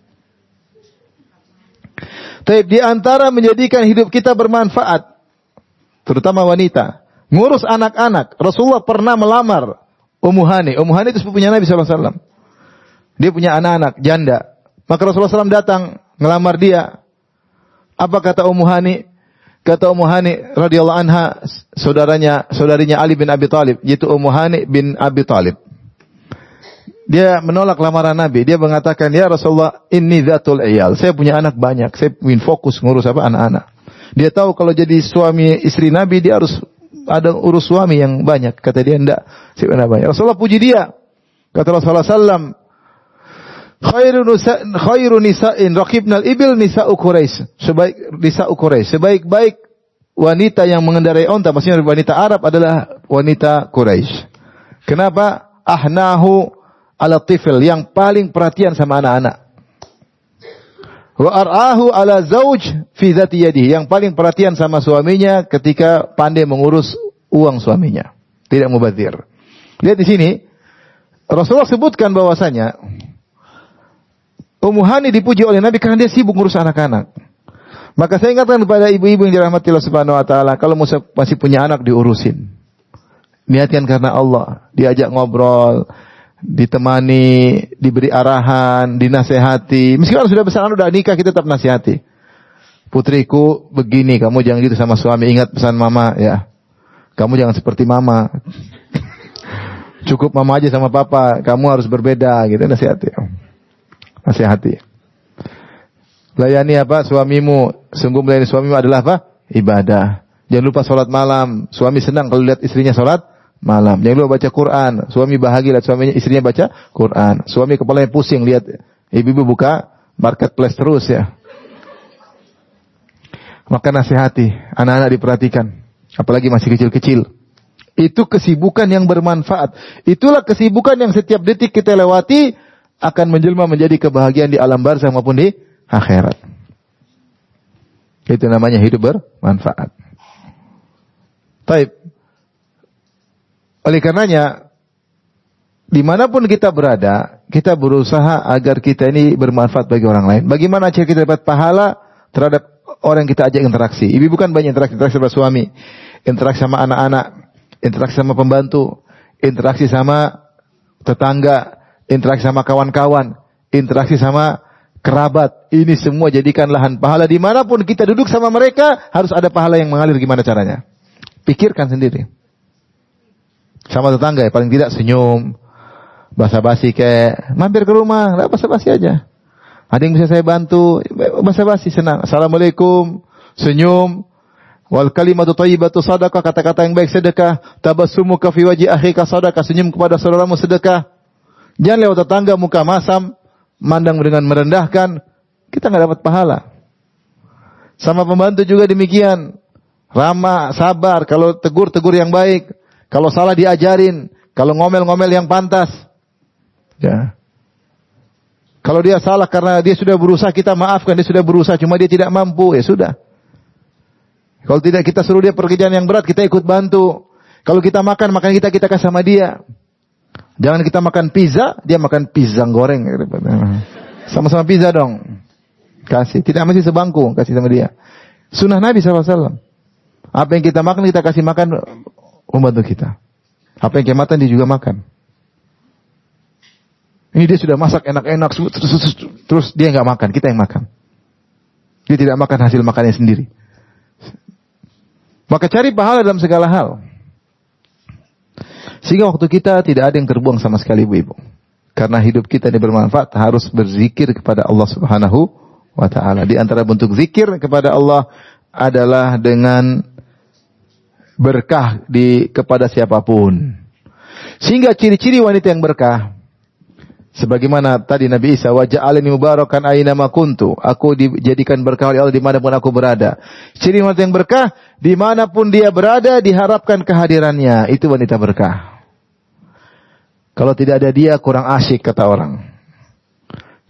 Tapi di antara menjadikan hidup kita bermanfaat, terutama wanita, ngurus anak-anak. Rasulullah pernah melamar Ummu Hani. Ummu Hani itu sepupunya Nabi sallallahu alaihi wasallam. Dia punya anak-anak, janda. Maka Rasulullah shallallahu alaihi wasallam datang ngelamar dia. Apa kata Ummu Hani? Kata Ummu Hani radhiyallahu anha, saudaranya, saudarinya Ali bin Abi Thalib, yaitu Ummu Hani bin Abi Thalib. Dia menolak lamaran Nabi. Dia mengatakan, "Ya Rasulullah, inni dzatul iyal." Saya punya anak banyak. Saya ingin fokus ngurus apa anak-anak. Dia tahu kalau jadi suami istri Nabi, dia harus ada urus suami yang banyak. Kata dia, "Enggak, saya punya banyak." Rasulullah puji dia. Kata Rasulullah sallallahu alaihi wasallam, Khairu nisa, khairu nisa'in raqibnal ibil nisa'u Quraisy. Sebaik nisa'u Quraisy, sebaik-baik wanita yang mengendarai onta, maksudnya wanita Arab adalah wanita Quraisy. Kenapa? Ahnahu ala tifl, yang paling perhatian sama anak-anak. Wa ar'ahu ala zauj fi dzati yadihi, yang paling perhatian sama suaminya ketika pandai mengurus uang suaminya. Tidak mubadzir. Lihat di sini, Rasulullah sebutkan bahwasanya Ummu Hani dipuji oleh Nabi karena dia sibuk ngurus anak-anak. Maka saya ingatkan kepada ibu-ibu yang dirahmati Allah Subhanahu wa taala, kalau masih punya anak diurusin. Niatkan karena Allah, diajak ngobrol, ditemani, diberi arahan, dinasehati. Meskipun sudah besar, sudah nikah, kita tetap nasihati. Putriku, begini, kamu jangan gitu sama suami, ingat pesan mama ya. Kamu jangan seperti mama. Cukup mama aja sama papa, kamu harus berbeda gitu, nasihati. Nasihati. Layani apa? Suamimu. Sungguh melayani suamimu adalah apa? Ibadah. Jangan lupa sholat malam. Suami senang kalau lihat istrinya sholat malam. Jangan lupa baca Quran. Suami bahagia lihat suaminya, istrinya baca Quran. Suami kepalanya pusing lihat ibu-ibu buka marketplace terus ya. Maka nasihati. Anak-anak diperhatikan. Apalagi masih kecil-kecil. Itu kesibukan yang bermanfaat. Itulah kesibukan yang setiap detik kita lewati akan menjelma menjadi kebahagiaan di alam barzakh maupun di akhirat. Itu namanya hidup bermanfaat. Taib. Oleh karenanya, dimanapun kita berada, kita berusaha agar kita ini bermanfaat bagi orang lain. Bagaimana cara kita dapat pahala terhadap orang yang kita ajak interaksi? Ibu bukan banyak interaksi, interaksi sama suami, interaksi sama anak-anak, interaksi sama pembantu, interaksi sama tetangga, interaksi sama kawan-kawan, interaksi sama kerabat. Ini semua jadikan lahan pahala. Dimanapun kita duduk sama mereka, harus ada pahala yang mengalir. Gimana caranya? Pikirkan sendiri. Sama tetangga ya, paling tidak senyum, basa-basi kayak, mampir ke rumah, nggak basa-basi aja. Ada yang bisa saya bantu, basa-basi senang. Assalamualaikum, senyum. Wal kalimatu thayyibatu sadaqah, kata-kata yang baik sedekah. Tabassumuka fi wajhi akhika sadaqah, senyum kepada saudaramu sedekah. Jangan lewat tetangga muka masam, mandang dengan merendahkan, kita nggak dapat pahala. Sama pembantu juga demikian, ramah, sabar, kalau tegur tegur yang baik, kalau salah diajarin, kalau ngomel-ngomel yang pantas. Ya. Kalau dia salah karena dia sudah berusaha, kita maafkan, dia sudah berusaha, cuma dia tidak mampu, ya sudah. Kalau tidak, kita suruh dia pekerjaan yang berat, kita ikut bantu. Kalau kita makan, makan kita kita kasih sama dia. Jangan kita makan pizza, dia makan pisang goreng. Sama-sama pizza dong. Kasih. Tidak mesti sebangku, kasih sama dia. Sunnah Nabi shallallahu alaihi wasallam. Apa yang kita makan, kita kasih makan pembantu kita. Apa yang kita makan, dia juga makan. Ini dia sudah masak enak-enak, terus, terus dia nggak makan, kita yang makan. Dia tidak makan hasil makannya sendiri. Maka cari pahala dalam segala hal. Sehingga waktu kita tidak ada yang terbuang sama sekali, ibu-ibu. Karena hidup kita ini bermanfaat, harus berzikir kepada Allah Subhanahu wa ta'ala. Di antara bentuk zikir kepada Allah adalah dengan berkah di kepada siapapun. Sehingga ciri-ciri wanita yang berkah, sebagaimana tadi Nabi Isa, waja'alani mubarakan aina ma kuntu, aku dijadikan berkah oleh Allah dimanapun aku berada. Ciri wanita yang berkah, dimanapun dia berada diharapkan kehadirannya. Itu wanita berkah. Kalau tidak ada dia kurang asyik, kata orang.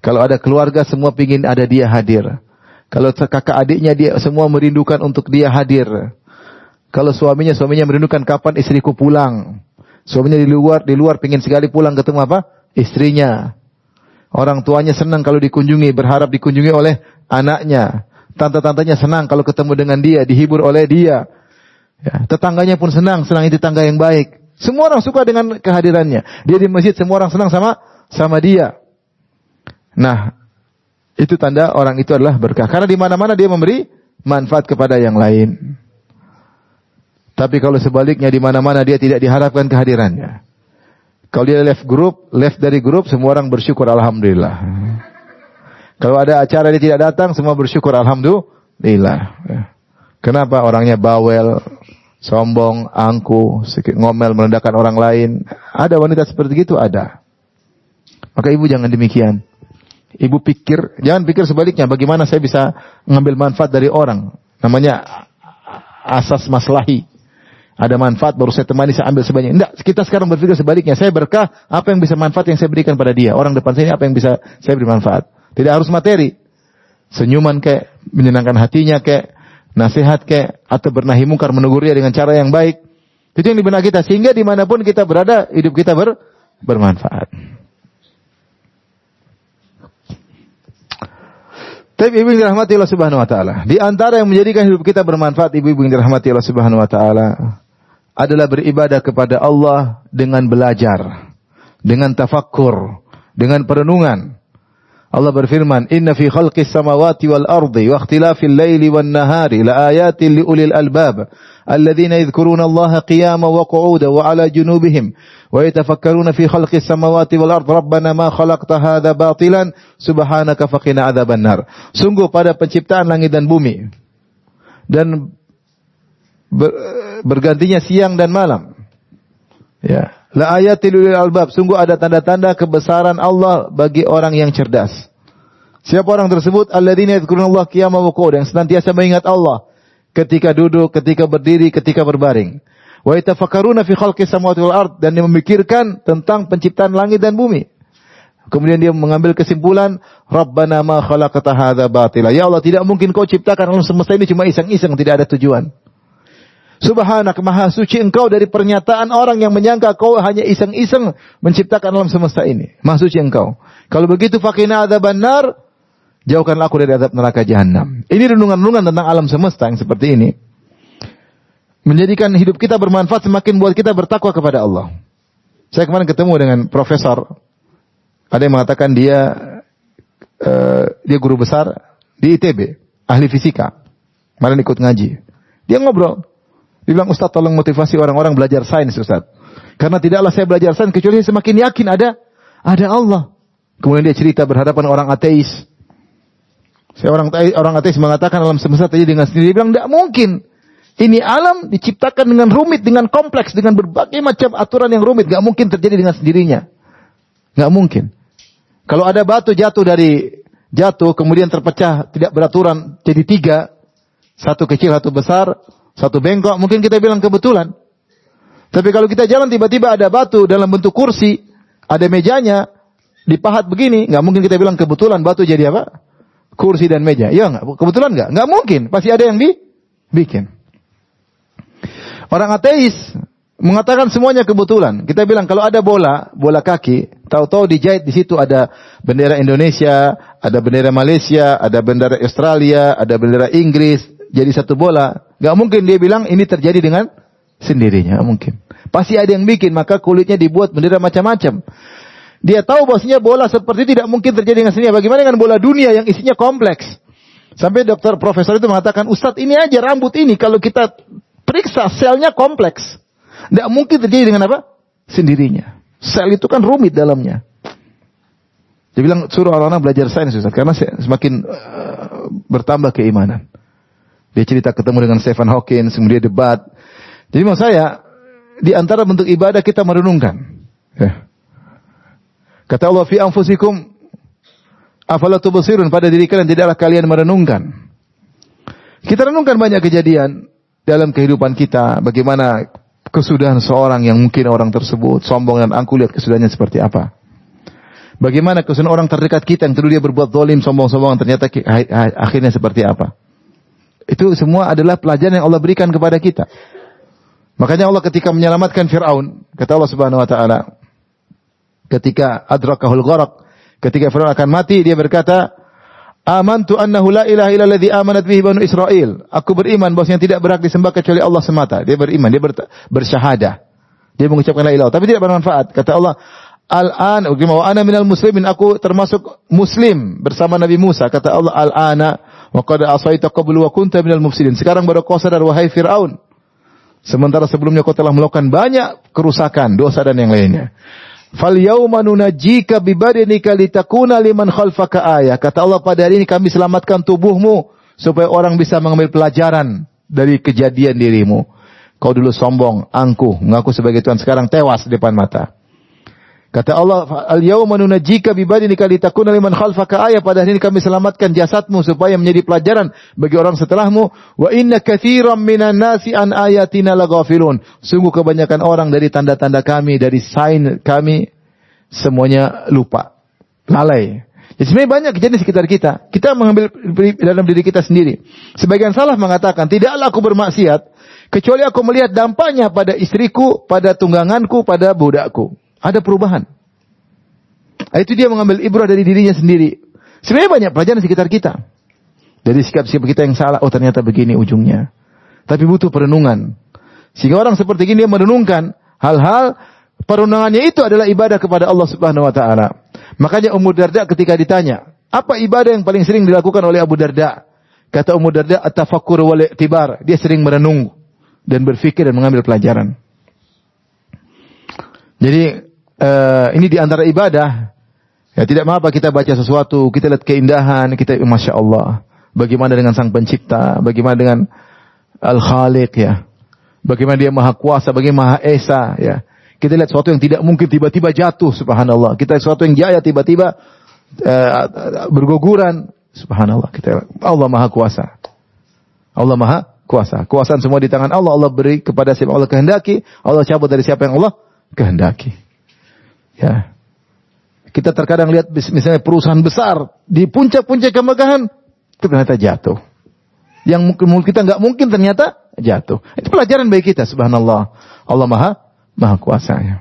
Kalau ada keluarga, semua pingin ada dia hadir. Kalau kakak adiknya, dia semua merindukan untuk dia hadir. Kalau suaminya, suaminya merindukan kapan istriku pulang. Suaminya di luar, di luar pingin sekali pulang ketemu apa? Istrinya. Orang tuanya senang kalau dikunjungi, berharap dikunjungi oleh anaknya. Tante-tantenya senang kalau ketemu dengan dia, dihibur oleh dia. Ya, tetangganya pun senang, senang itu tetangga yang baik. Semua orang suka dengan kehadirannya. Dia di masjid, semua orang senang sama sama dia. Nah, itu tanda orang itu adalah berkah. Karena di mana-mana dia memberi manfaat kepada yang lain. Tapi kalau sebaliknya di mana-mana dia tidak diharapkan kehadirannya. Kalau dia left group, left dari grup, semua orang bersyukur alhamdulillah. Kalau ada acara dia tidak datang, semua bersyukur alhamdulillah. Kenapa? Orangnya bawel, sombong, angku, sedikit ngomel, merendahkan orang lain. Ada wanita seperti itu? Ada. Maka ibu jangan demikian. Ibu pikir, jangan pikir sebaliknya, bagaimana saya bisa mengambil manfaat dari orang. Namanya asas maslahi. Ada manfaat baru saya temani, saya ambil sebanyak. Enggak, kita sekarang berpikir sebaliknya. Saya berkah, apa yang bisa manfaat yang saya berikan pada dia. Orang depan saya ini apa yang bisa saya beri manfaat. Tidak harus materi. Senyuman kayak, menyenangkan hatinya kayak, nasihat kayak, atau bernahi mungkar, menegur dia dengan cara yang baik. Itu yang di benak kita. Sehingga dimanapun kita berada, hidup kita ber, bermanfaat. Tapi ibu yang dirahmati Allah Subhanahu wa taala, di antara yang menjadikan hidup kita bermanfaat, ibu-ibu yang dirahmati Allah Subhanahu wa taala, adalah beribadah kepada Allah dengan belajar, dengan tafakkur, dengan perenungan. Allah berfirman, "Inna fi khalqis samawati wal ardi wa ikhtilafil laili wan nahari la ayatin li ulil albab alladzina yadhkuruna Allaha qiyaman wa qu'udan wa 'ala junubihim wa yatafakkaruna fi khalqis samawati wal ardi rabbana ma khalaqta hadza batilan subhanaka faqina adzabannar." Sungguh pada penciptaan langit dan bumi dan ber, bergantinya siang dan malam. Ya. La ayatil lil albab, sungguh ada tanda-tanda kebesaran Allah bagi orang yang cerdas. Siapa orang tersebut? Alladzina yadhkurunallaha qiyaman wa qu'udan, yang senantiasa mengingat Allah ketika duduk, ketika berdiri, ketika berbaring. Wa yatafakkaruna fi khalqis samawati wal ard, dan dia memikirkan tentang penciptaan langit dan bumi. Kemudian dia mengambil kesimpulan, Rabbana ma khalaqta hadza batila. Ya Allah, tidak mungkin kau ciptakan alam semesta ini cuma iseng-iseng, tidak ada tujuan. Subhanak, maha suci engkau dari pernyataan orang yang menyangka kau hanya iseng-iseng menciptakan alam semesta ini. Maha suci engkau. Kalau begitu, faqina adzabannar, jauhkanlah aku dari azab neraka jahanam. Ini renungan-renungan tentang alam semesta yang seperti ini menjadikan hidup kita bermanfaat, semakin buat kita bertakwa kepada Allah. Saya kemarin ketemu dengan profesor. Ada yang mengatakan dia uh, dia guru besar di I T B, ahli fisika. Kemarin ikut ngaji. Dia ngobrol. Dia bilang, Ustaz, tolong motivasi orang-orang belajar sains, Ustaz. Karena tidaklah saya belajar sains kecuali saya semakin yakin ada ada Allah. Kemudian dia cerita berhadapan orang ateis. Saya orang orang ateis mengatakan alam semesta terjadi dengan sendiri. Dia bilang, tidak mungkin. Ini alam diciptakan dengan rumit, dengan kompleks, dengan berbagai macam aturan yang rumit. Tidak mungkin terjadi dengan sendirinya. Tidak mungkin. Kalau ada batu jatuh dari jatuh, kemudian terpecah, tidak beraturan, jadi tiga. Satu kecil, satu besar, satu bengkok, mungkin kita bilang kebetulan. Tapi kalau kita jalan tiba-tiba ada batu dalam bentuk kursi, ada mejanya, dipahat begini, nggak mungkin kita bilang kebetulan batu jadi apa? Kursi dan meja. Iya nggak? Kebetulan nggak? Nggak mungkin. Pasti ada yang dibikin. Orang ateis mengatakan semuanya kebetulan. Kita bilang kalau ada bola, bola kaki, tahu-tahu dijahit di situ ada bendera Indonesia, ada bendera Malaysia, ada bendera Australia, ada bendera Inggris, jadi satu bola. Gak mungkin dia bilang ini terjadi dengan sendirinya. Gak mungkin. Pasti ada yang bikin, maka kulitnya dibuat bendera macam-macam. Dia tahu bahwasanya bola seperti tidak mungkin terjadi dengan sendirinya. Bagaimana dengan bola dunia yang isinya kompleks? Sampai dokter profesor itu mengatakan, Ustadz, ini aja rambut ini kalau kita periksa selnya kompleks. Tidak mungkin terjadi dengan apa? Sendirinya. Sel itu kan rumit dalamnya. Dia bilang suruh orang-orang belajar sains, Ustaz, karena semakin uh, bertambah keimanan. Dia cerita ketemu dengan Stephen Hawking, kemudian debat. Jadi maksud saya, di antara bentuk ibadah kita merenungkan. Ya. Kata Allah, fi anfusikum afala tubsirun, pada diri kalian tidaklah kalian merenungkan. Kita renungkan banyak kejadian dalam kehidupan kita, bagaimana kesudahan seorang yang mungkin orang tersebut sombong dan angkuh, lihat kesudahannya seperti apa. Bagaimana kesusahan orang terdekat kita yang dulu dia berbuat zalim, sombong-sombongan, ternyata akhirnya seperti apa. Itu semua adalah pelajaran yang Allah berikan kepada kita. Makanya Allah ketika menyelamatkan Fir'aun, kata Allah Subhanahu wa taala, ketika adrakahul gharaq, ketika Fir'aun akan mati, dia berkata, "Amantu annahu la ilaha illa alladhi amanat bihi banu Israil." Aku beriman bahwasanya tidak berhak disembah kecuali Allah semata. Dia beriman, dia ber, bersyahadah. Dia mengucapkan la ilaha, tapi tidak bermanfaat. Kata Allah, "Al-an wa ana minal muslimin." Aku termasuk muslim bersama Nabi Musa. Kata Allah, "Al-ana wa qad asaita qablu wa kunta minal mufsidin." Sekarang baru kau sadar wahai Firaun. Sementara sebelumnya kau telah melakukan banyak kerusakan, dosa dan yang lainnya. "Fal yauma nunajjika bi badanika litakuna liman khalfaka ayah." Kata Allah, pada hari ini kami selamatkan tubuhmu supaya orang bisa mengambil pelajaran dari kejadian dirimu. Kau dulu sombong, angkuh, mengaku sebagai Tuhan, sekarang tewas di depan mata. Kata Allah, "Al-yauma nunajjika bi badanika litakuna liman khalfaka ayah." Pada hari ini kami selamatkan jasadmu supaya menjadi pelajaran bagi orang setelahmu. "Wa inna katsiran minan nasi an ayatina laghafilun." Sungguh kebanyakan orang dari tanda-tanda kami, dari sign kami, semuanya lupa, lalai. Jadi sebenarnya banyak kejadian di sekitar kita. Kita mengambil dalam diri kita sendiri. Sebagian salaf mengatakan, tidaklah aku bermaksiat kecuali aku melihat dampaknya pada istriku, pada tungganganku, pada budakku. Ada perubahan. Itu dia mengambil ibrah dari dirinya sendiri. Sebenarnya banyak pelajaran di sekitar kita. Dari sikap-sikap kita yang salah, oh ternyata begini ujungnya. Tapi butuh perenungan. Sehingga orang seperti ini dia merenungkan hal-hal, perenungannya itu adalah ibadah kepada Allah Subhanahu wa taala. Makanya Ummu Darda ketika ditanya, apa ibadah yang paling sering dilakukan oleh Abu Darda? Kata Ummu Darda, at-tafakkur wal i'tibar. Dia sering merenung dan berfikir dan mengambil pelajaran. Jadi Uh, ini di antara ibadah. Ya, tidak mengapa kita baca sesuatu, kita lihat keindahan, kita Masya Allah. Bagaimana dengan Sang Pencipta, bagaimana dengan Al-Khaliq, ya. Bagaimana dia Maha Kuasa, bagaimana Maha Esa, ya. Kita lihat sesuatu yang tidak mungkin tiba-tiba jatuh, subhanallah. Kita lihat sesuatu yang jaya tiba-tiba uh, berguguran, subhanallah. Kita Allah Maha Kuasa. Allah Maha Kuasa. Kuasaan semua di tangan Allah. Allah beri kepada siapa Allah kehendaki, Allah cabut dari siapa yang Allah kehendaki. Ya, kita terkadang lihat misalnya perusahaan besar di puncak-puncak kemegahan ternyata jatuh. Yang mungkin kita nggak mungkin ternyata jatuh. Itu pelajaran bagi kita. Subhanallah, Allah Maha Maha Kuasa. Ya.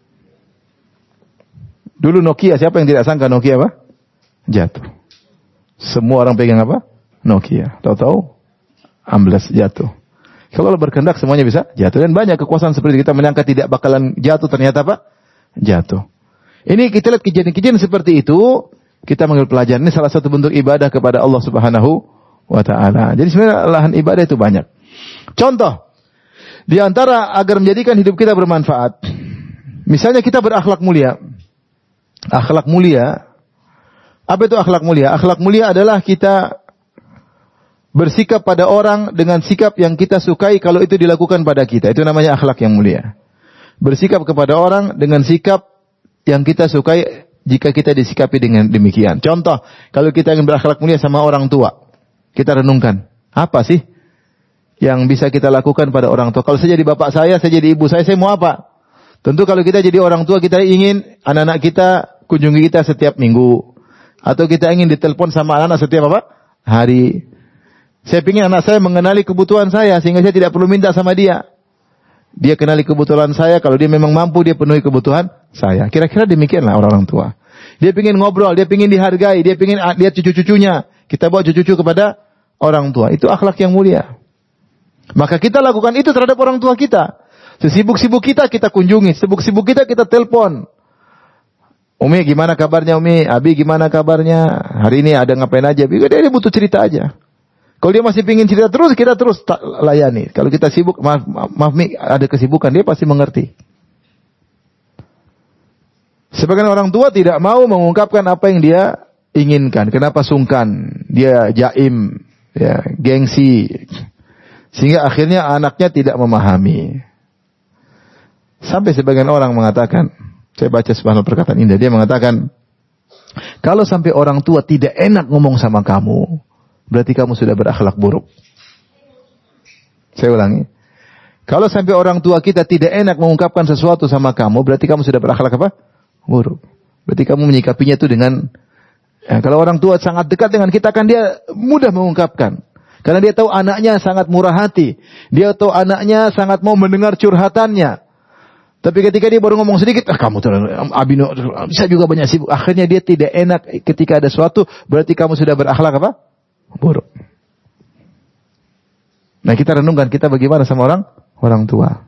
Dulu Nokia, siapa yang tidak sangka Nokia apa? Jatuh. Semua orang pegang apa? Nokia. Tahu-tahu ambles jatuh. Kalau Allah berkehendak semuanya bisa jatuh. Dan banyak kekuasaan seperti kita menyangka tidak bakalan jatuh, ternyata apa? Jatuh. Ini kita lihat kejadian-kejadian seperti itu, kita mengambil pelajaran. Ini salah satu bentuk ibadah kepada Allah Subhanahu wa taala. Jadi sebenarnya lahan ibadah itu banyak. Contoh, di antara agar menjadikan hidup kita bermanfaat, misalnya kita berakhlak mulia. Akhlak mulia, apa itu akhlak mulia? Akhlak mulia adalah kita bersikap pada orang dengan sikap yang kita sukai kalau itu dilakukan pada kita. Itu namanya akhlak yang mulia. Bersikap kepada orang dengan sikap yang kita sukai jika kita disikapi dengan demikian. Contoh, kalau kita ingin berakhlak mulia sama orang tua, kita renungkan, apa sih yang bisa kita lakukan pada orang tua? Kalau saya jadi bapak saya, saya jadi ibu saya, saya mau apa? Tentu kalau kita jadi orang tua, kita ingin anak-anak kita kunjungi kita setiap minggu. Atau kita ingin ditelepon sama anak-anak setiap apa? Hari. Saya ingin anak saya mengenali kebutuhan saya, sehingga saya tidak perlu minta sama dia. Dia kenali kebutuhan saya, kalau dia memang mampu, dia penuhi kebutuhan saya. Kira-kira demikianlah orang-orang tua. Dia ingin ngobrol, dia ingin dihargai, dia ingin lihat cucu-cucunya. Kita bawa cucu-cucu kepada orang tua. Itu akhlak yang mulia. Maka kita lakukan itu terhadap orang tua kita. Sesibuk-sibuk kita, kita kunjungi. Sibuk-sibuk kita, kita telepon. Umi, gimana kabarnya Umi? Abi, gimana kabarnya? Hari ini ada ngapain aja? Dia butuh cerita aja. Kalau dia masih ingin cerita terus, kita terus layani. Kalau kita sibuk, maaf, maaf, maaf Mi, ada kesibukan, dia pasti mengerti. Sebagian orang tua tidak mau mengungkapkan apa yang dia inginkan. Kenapa sungkan? Dia jaim, ya, gengsi. Sehingga akhirnya anaknya tidak memahami. Sampai sebagian orang mengatakan, saya baca subhanallah perkataan indah, dia mengatakan, kalau sampai orang tua tidak enak ngomong sama kamu, berarti kamu sudah berakhlak buruk. Saya ulangi. Kalau sampai orang tua kita tidak enak mengungkapkan sesuatu sama kamu, berarti kamu sudah berakhlak apa? Buruk. Berarti kamu menyikapinya itu dengan, ya, kalau orang tua sangat dekat dengan kita kan dia mudah mengungkapkan. Karena dia tahu anaknya sangat murah hati. Dia tahu anaknya sangat mau mendengar curhatannya. Tapi ketika dia baru ngomong sedikit, ah kamu tuh Abino bisa juga banyak sibuk. Akhirnya dia tidak enak ketika ada sesuatu, berarti kamu sudah berakhlak apa? Buruk. Nah, kita renungkan kita bagaimana sama orang orang tua.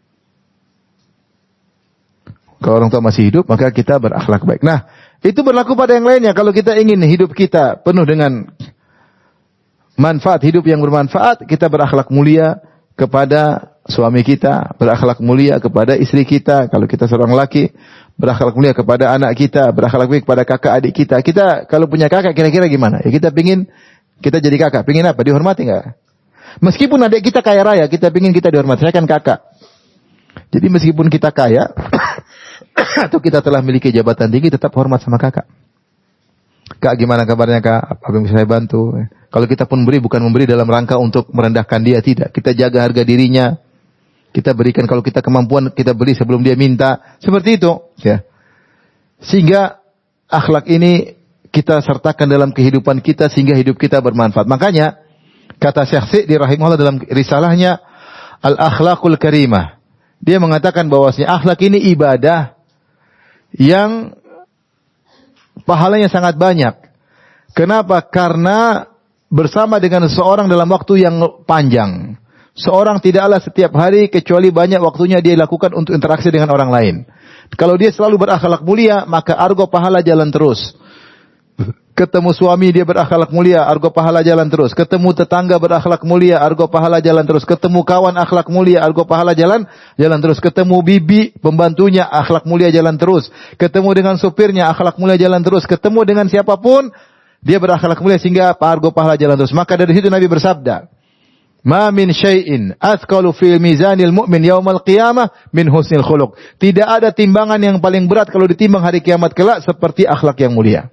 Kalau orang tua masih hidup, maka kita berakhlak baik. Nah, itu berlaku pada yang lainnya. Kalau kita ingin hidup kita penuh dengan manfaat, hidup yang bermanfaat, kita berakhlak mulia kepada suami kita, berakhlak mulia kepada istri kita. Kalau kita seorang laki, berakhlak mulia kepada anak kita, berakhlak mulia kepada kakak adik kita. Kita kalau punya kakak kira-kira gimana? Ya kita pingin kita jadi kakak. Pingin apa? Dihormati nggak? Meskipun adik kita kaya raya, kita pingin kita dihormati. Saya kan kakak. Jadi meskipun kita kaya atau kita telah memiliki jabatan tinggi, tetap hormat sama kakak. Kak, gimana kabarnya kak? Apa yang bisa saya bantu? Kalau kita pun beri, bukan memberi dalam rangka untuk merendahkan dia, tidak. Kita jaga harga dirinya. Kita berikan kalau kita kemampuan, kita beli sebelum dia minta. Seperti itu. Ya. Sehingga akhlak ini kita sertakan dalam kehidupan kita, sehingga hidup kita bermanfaat. Makanya, kata Syekh Sa'di rahimahullah dalam risalahnya, Al-Akhlaqul Karimah. Dia mengatakan bahwasanya akhlak ini ibadah yang pahalanya sangat banyak. Kenapa? Karena bersama dengan seseorang dalam waktu yang panjang. Seorang tidaklah setiap hari kecuali banyak waktunya dia lakukan untuk interaksi dengan orang lain. Kalau dia selalu berakhlak mulia, maka argo pahala jalan terus. Ketemu suami dia berakhlak mulia, argo pahala jalan terus. Ketemu tetangga berakhlak mulia, argo pahala jalan terus. Ketemu kawan akhlak mulia, argo pahala jalan jalan terus. Ketemu bibi pembantunya akhlak mulia jalan terus. Ketemu dengan supirnya akhlak mulia jalan terus. Ketemu dengan siapapun dia berakhlak mulia sehingga argo pahala jalan terus. Maka dari situ Nabi bersabda, "Ma min syai'in athqalu fil mizanil mu'min yaumal qiyamah min husnil khuluq." Tidak ada timbangan yang paling berat kalau ditimbang hari kiamat kelak seperti akhlak yang mulia.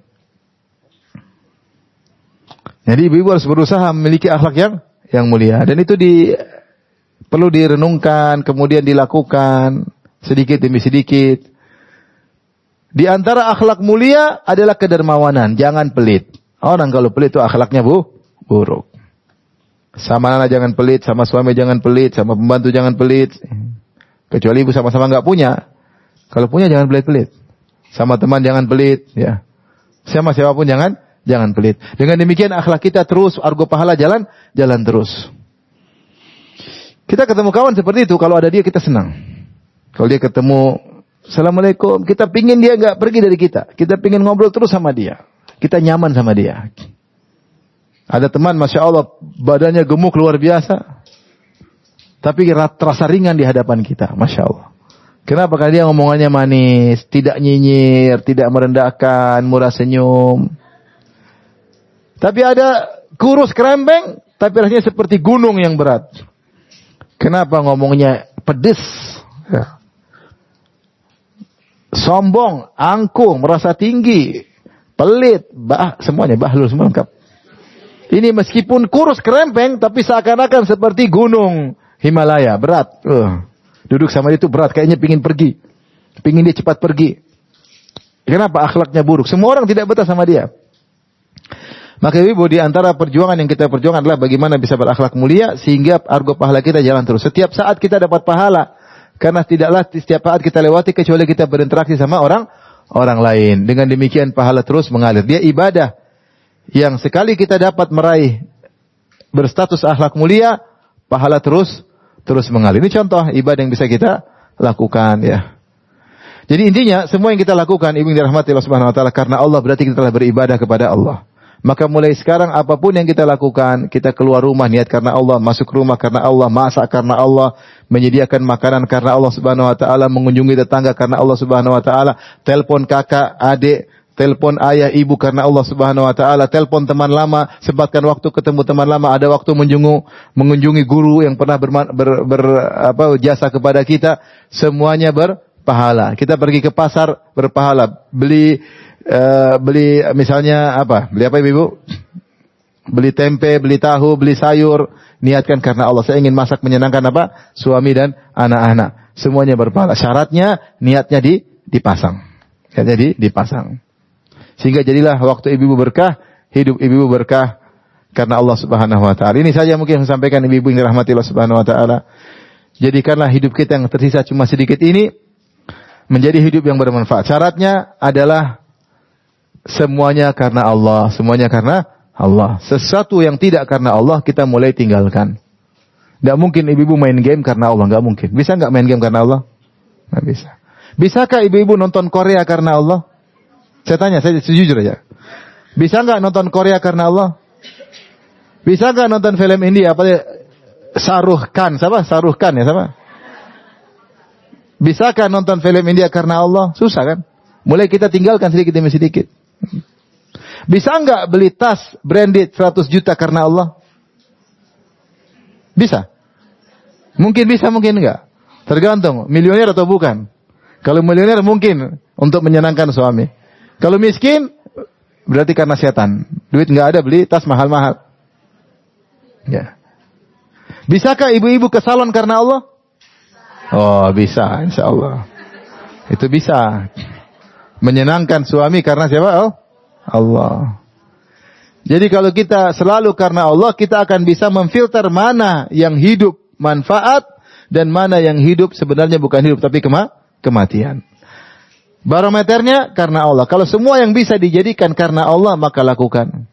Jadi ibu-ibu harus berusaha memiliki akhlak yang yang mulia, dan itu di perlu direnungkan, kemudian dilakukan sedikit demi sedikit. Di antara akhlak mulia adalah kedermawanan, jangan pelit. Orang kalau pelit itu akhlaknya bu, buruk. Sama anak jangan pelit, sama suami jangan pelit, sama pembantu jangan pelit. Kecuali ibu sama-sama enggak punya. Kalau punya jangan pelit-pelit. Sama teman jangan pelit, ya. Sama siapapun jangan Jangan pelit. Dengan demikian akhlak kita terus, argo pahala jalan, jalan terus. Kita ketemu kawan seperti itu, kalau ada dia kita senang. Kalau dia ketemu, Assalamualaikum, kita pingin dia nggak pergi dari kita. Kita pingin ngobrol terus sama dia. Kita nyaman sama dia. Ada teman, Masya Allah, badannya gemuk luar biasa. Tapi terasa ringan di hadapan kita, Masya Allah. Kenapa? Karena dia ngomongannya manis, tidak nyinyir, tidak merendahkan, murah senyum. Tapi ada kurus kerempeng, tapi rasanya seperti gunung yang berat. Kenapa? Ngomongnya pedes, ya. Sombong, angkuh, merasa tinggi, pelit, bah, semuanya bahlul, semua lengkap. Ini meskipun kurus kerempeng, tapi seakan-akan seperti gunung Himalaya, berat. Uh, duduk sama dia itu berat, kayaknya pingin pergi, pingin dia cepat pergi. Kenapa? Akhlaknya buruk. Semua orang tidak betah sama dia. Maka ibu, di antara perjuangan yang kita perjuangkan adalah bagaimana bisa berakhlak mulia sehingga argo pahala kita jalan terus. Setiap saat kita dapat pahala, karena tidaklah setiap saat kita lewati kecuali kita berinteraksi sama orang orang lain. Dengan demikian pahala terus mengalir. Dia ibadah yang sekali kita dapat meraih berstatus akhlak mulia, pahala terus terus mengalir. Ini contoh ibadah yang bisa kita lakukan, ya. Jadi intinya semua yang kita lakukan, ibu yang dirahmati Allah Subhanahu wa taala, karena Allah, berarti kita telah beribadah kepada Allah. Maka mulai sekarang apapun yang kita lakukan, kita keluar rumah niat karena Allah, masuk rumah karena Allah, masak karena Allah, menyediakan makanan karena Allah Subhanahu wa taala, mengunjungi tetangga karena Allah Subhanahu wa taala, telepon kakak, adik, telepon ayah, ibu karena Allah Subhanahu wa taala, telepon teman lama, sempatkan waktu ketemu teman lama, ada waktu mengunjungi mengunjungi guru yang pernah ber, ber, ber apa jasa kepada kita, semuanya berpahala. Kita pergi ke pasar berpahala, beli Uh, beli misalnya apa? Beli apa ibu? Beli tempe, beli tahu, beli sayur. Niatkan karena Allah. Saya ingin masak menyenangkan apa? Suami dan anak-anak. Semuanya berpahala. Syaratnya niatnya di, dipasang. Ya, jadi dipasang. Sehingga jadilah waktu ibu-ibu berkah, hidup ibu-ibu berkah karena Allah Subhanahu wa taala. Ini saja mungkin yang saya sampaikan ibu-ibu yang dirahmati Allah Subhanahu wa taala. Jadikanlah hidup kita yang tersisa cuma sedikit ini menjadi hidup yang bermanfaat. Syaratnya adalah semuanya karena Allah, semuanya karena Allah. Sesuatu yang tidak karena Allah kita mulai tinggalkan. Tidak mungkin ibu-ibu main game karena Allah, nggak mungkin. Bisa nggak main game karena Allah? Nggak bisa. Bisakah ibu-ibu nonton Korea karena Allah? Saya tanya, saya jujur aja. Bisa nggak nonton Korea karena Allah? Bisa nggak nonton film India? Apa Shahrukh Khan, siapa? Shahrukh Khan ya, siapa? Bisakah nonton film India karena Allah? Susah kan? Mulai kita tinggalkan sedikit demi sedikit. Bisa nggak beli tas branded seratus juta karena Allah? Bisa. Mungkin bisa, mungkin enggak. Tergantung milioner atau bukan. Kalau milioner mungkin untuk menyenangkan suami. Kalau miskin berarti karena setan. Duit enggak ada beli tas mahal-mahal. Ya. Bisakah ibu-ibu ke salon karena Allah? Oh, bisa, insya Allah. Itu bisa. Menyenangkan suami karena siapa? Oh, Allah. Jadi kalau kita selalu karena Allah, kita akan bisa memfilter mana yang hidup manfaat dan mana yang hidup sebenarnya bukan hidup tapi kema kematian. Barometernya karena Allah. Kalau semua yang bisa dijadikan karena Allah, maka lakukan.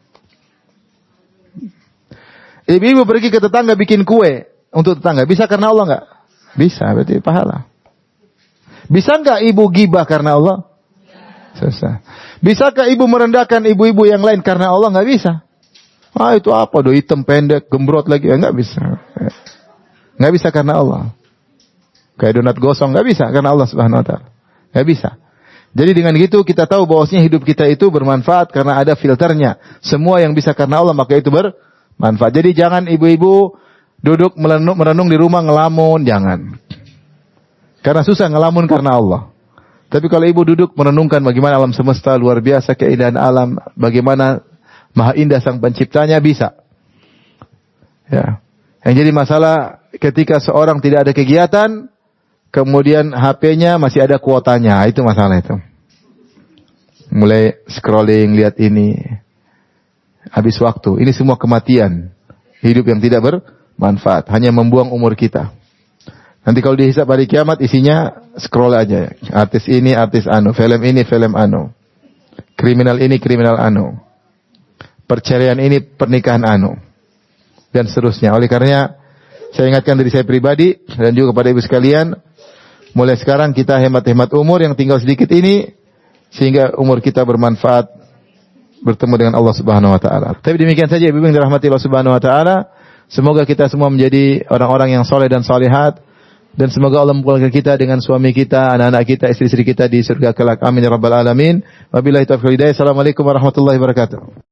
Ibu-ibu pergi ke tetangga bikin kue untuk tetangga. Bisa karena Allah enggak? Bisa, berarti pahala. Bisa enggak ibu gibah karena Allah? Susah. Bisakah ibu merendahkan ibu-ibu yang lain karena Allah? Enggak bisa. Ah, itu apa? Do hitam pendek, gembrot lagi. Enggak bisa. Enggak bisa karena Allah. Kayak donat gosong, enggak bisa karena Allah Subhanahu wa taala. Enggak bisa. Jadi dengan gitu kita tahu bahwasanya hidup kita itu bermanfaat karena ada filternya. Semua yang bisa karena Allah maka itu bermanfaat. Jadi jangan ibu-ibu duduk merenung, merenung di rumah ngelamun, jangan. Karena susah ngelamun karena Allah. Tapi kalau ibu duduk merenungkan bagaimana alam semesta luar biasa, keindahan alam, bagaimana maha indah sang penciptanya, bisa. Ya. Yang jadi masalah ketika seorang tidak ada kegiatan, kemudian H P-nya masih ada kuotanya, itu masalah itu. Mulai scrolling, lihat ini, habis waktu. Ini semua kematian. Hidup yang tidak bermanfaat, hanya membuang umur kita. Nanti kalau dihisab hari kiamat isinya scroll aja. Artis ini, artis anu, film ini, film anu. Kriminal ini, kriminal anu. Perceraian ini, pernikahan anu. Dan seterusnya. Oleh karenanya saya ingatkan diri saya pribadi dan juga kepada ibu sekalian, mulai sekarang kita hemat-hemat umur yang tinggal sedikit ini sehingga umur kita bermanfaat bertemu dengan Allah Subhanahu wa taala. Tapi demikian saja ibu yang dirahmati Allah Subhanahu wa taala. Semoga kita semua menjadi orang-orang yang soleh dan solehat. Dan semoga Allah mempertemukan kita dengan suami kita, anak-anak kita, istri-istri kita di surga kelak. Amin ya rabbal alamin. Wabillahi taufiq wal hidayah. Assalamualaikum warahmatullahi wabarakatuh.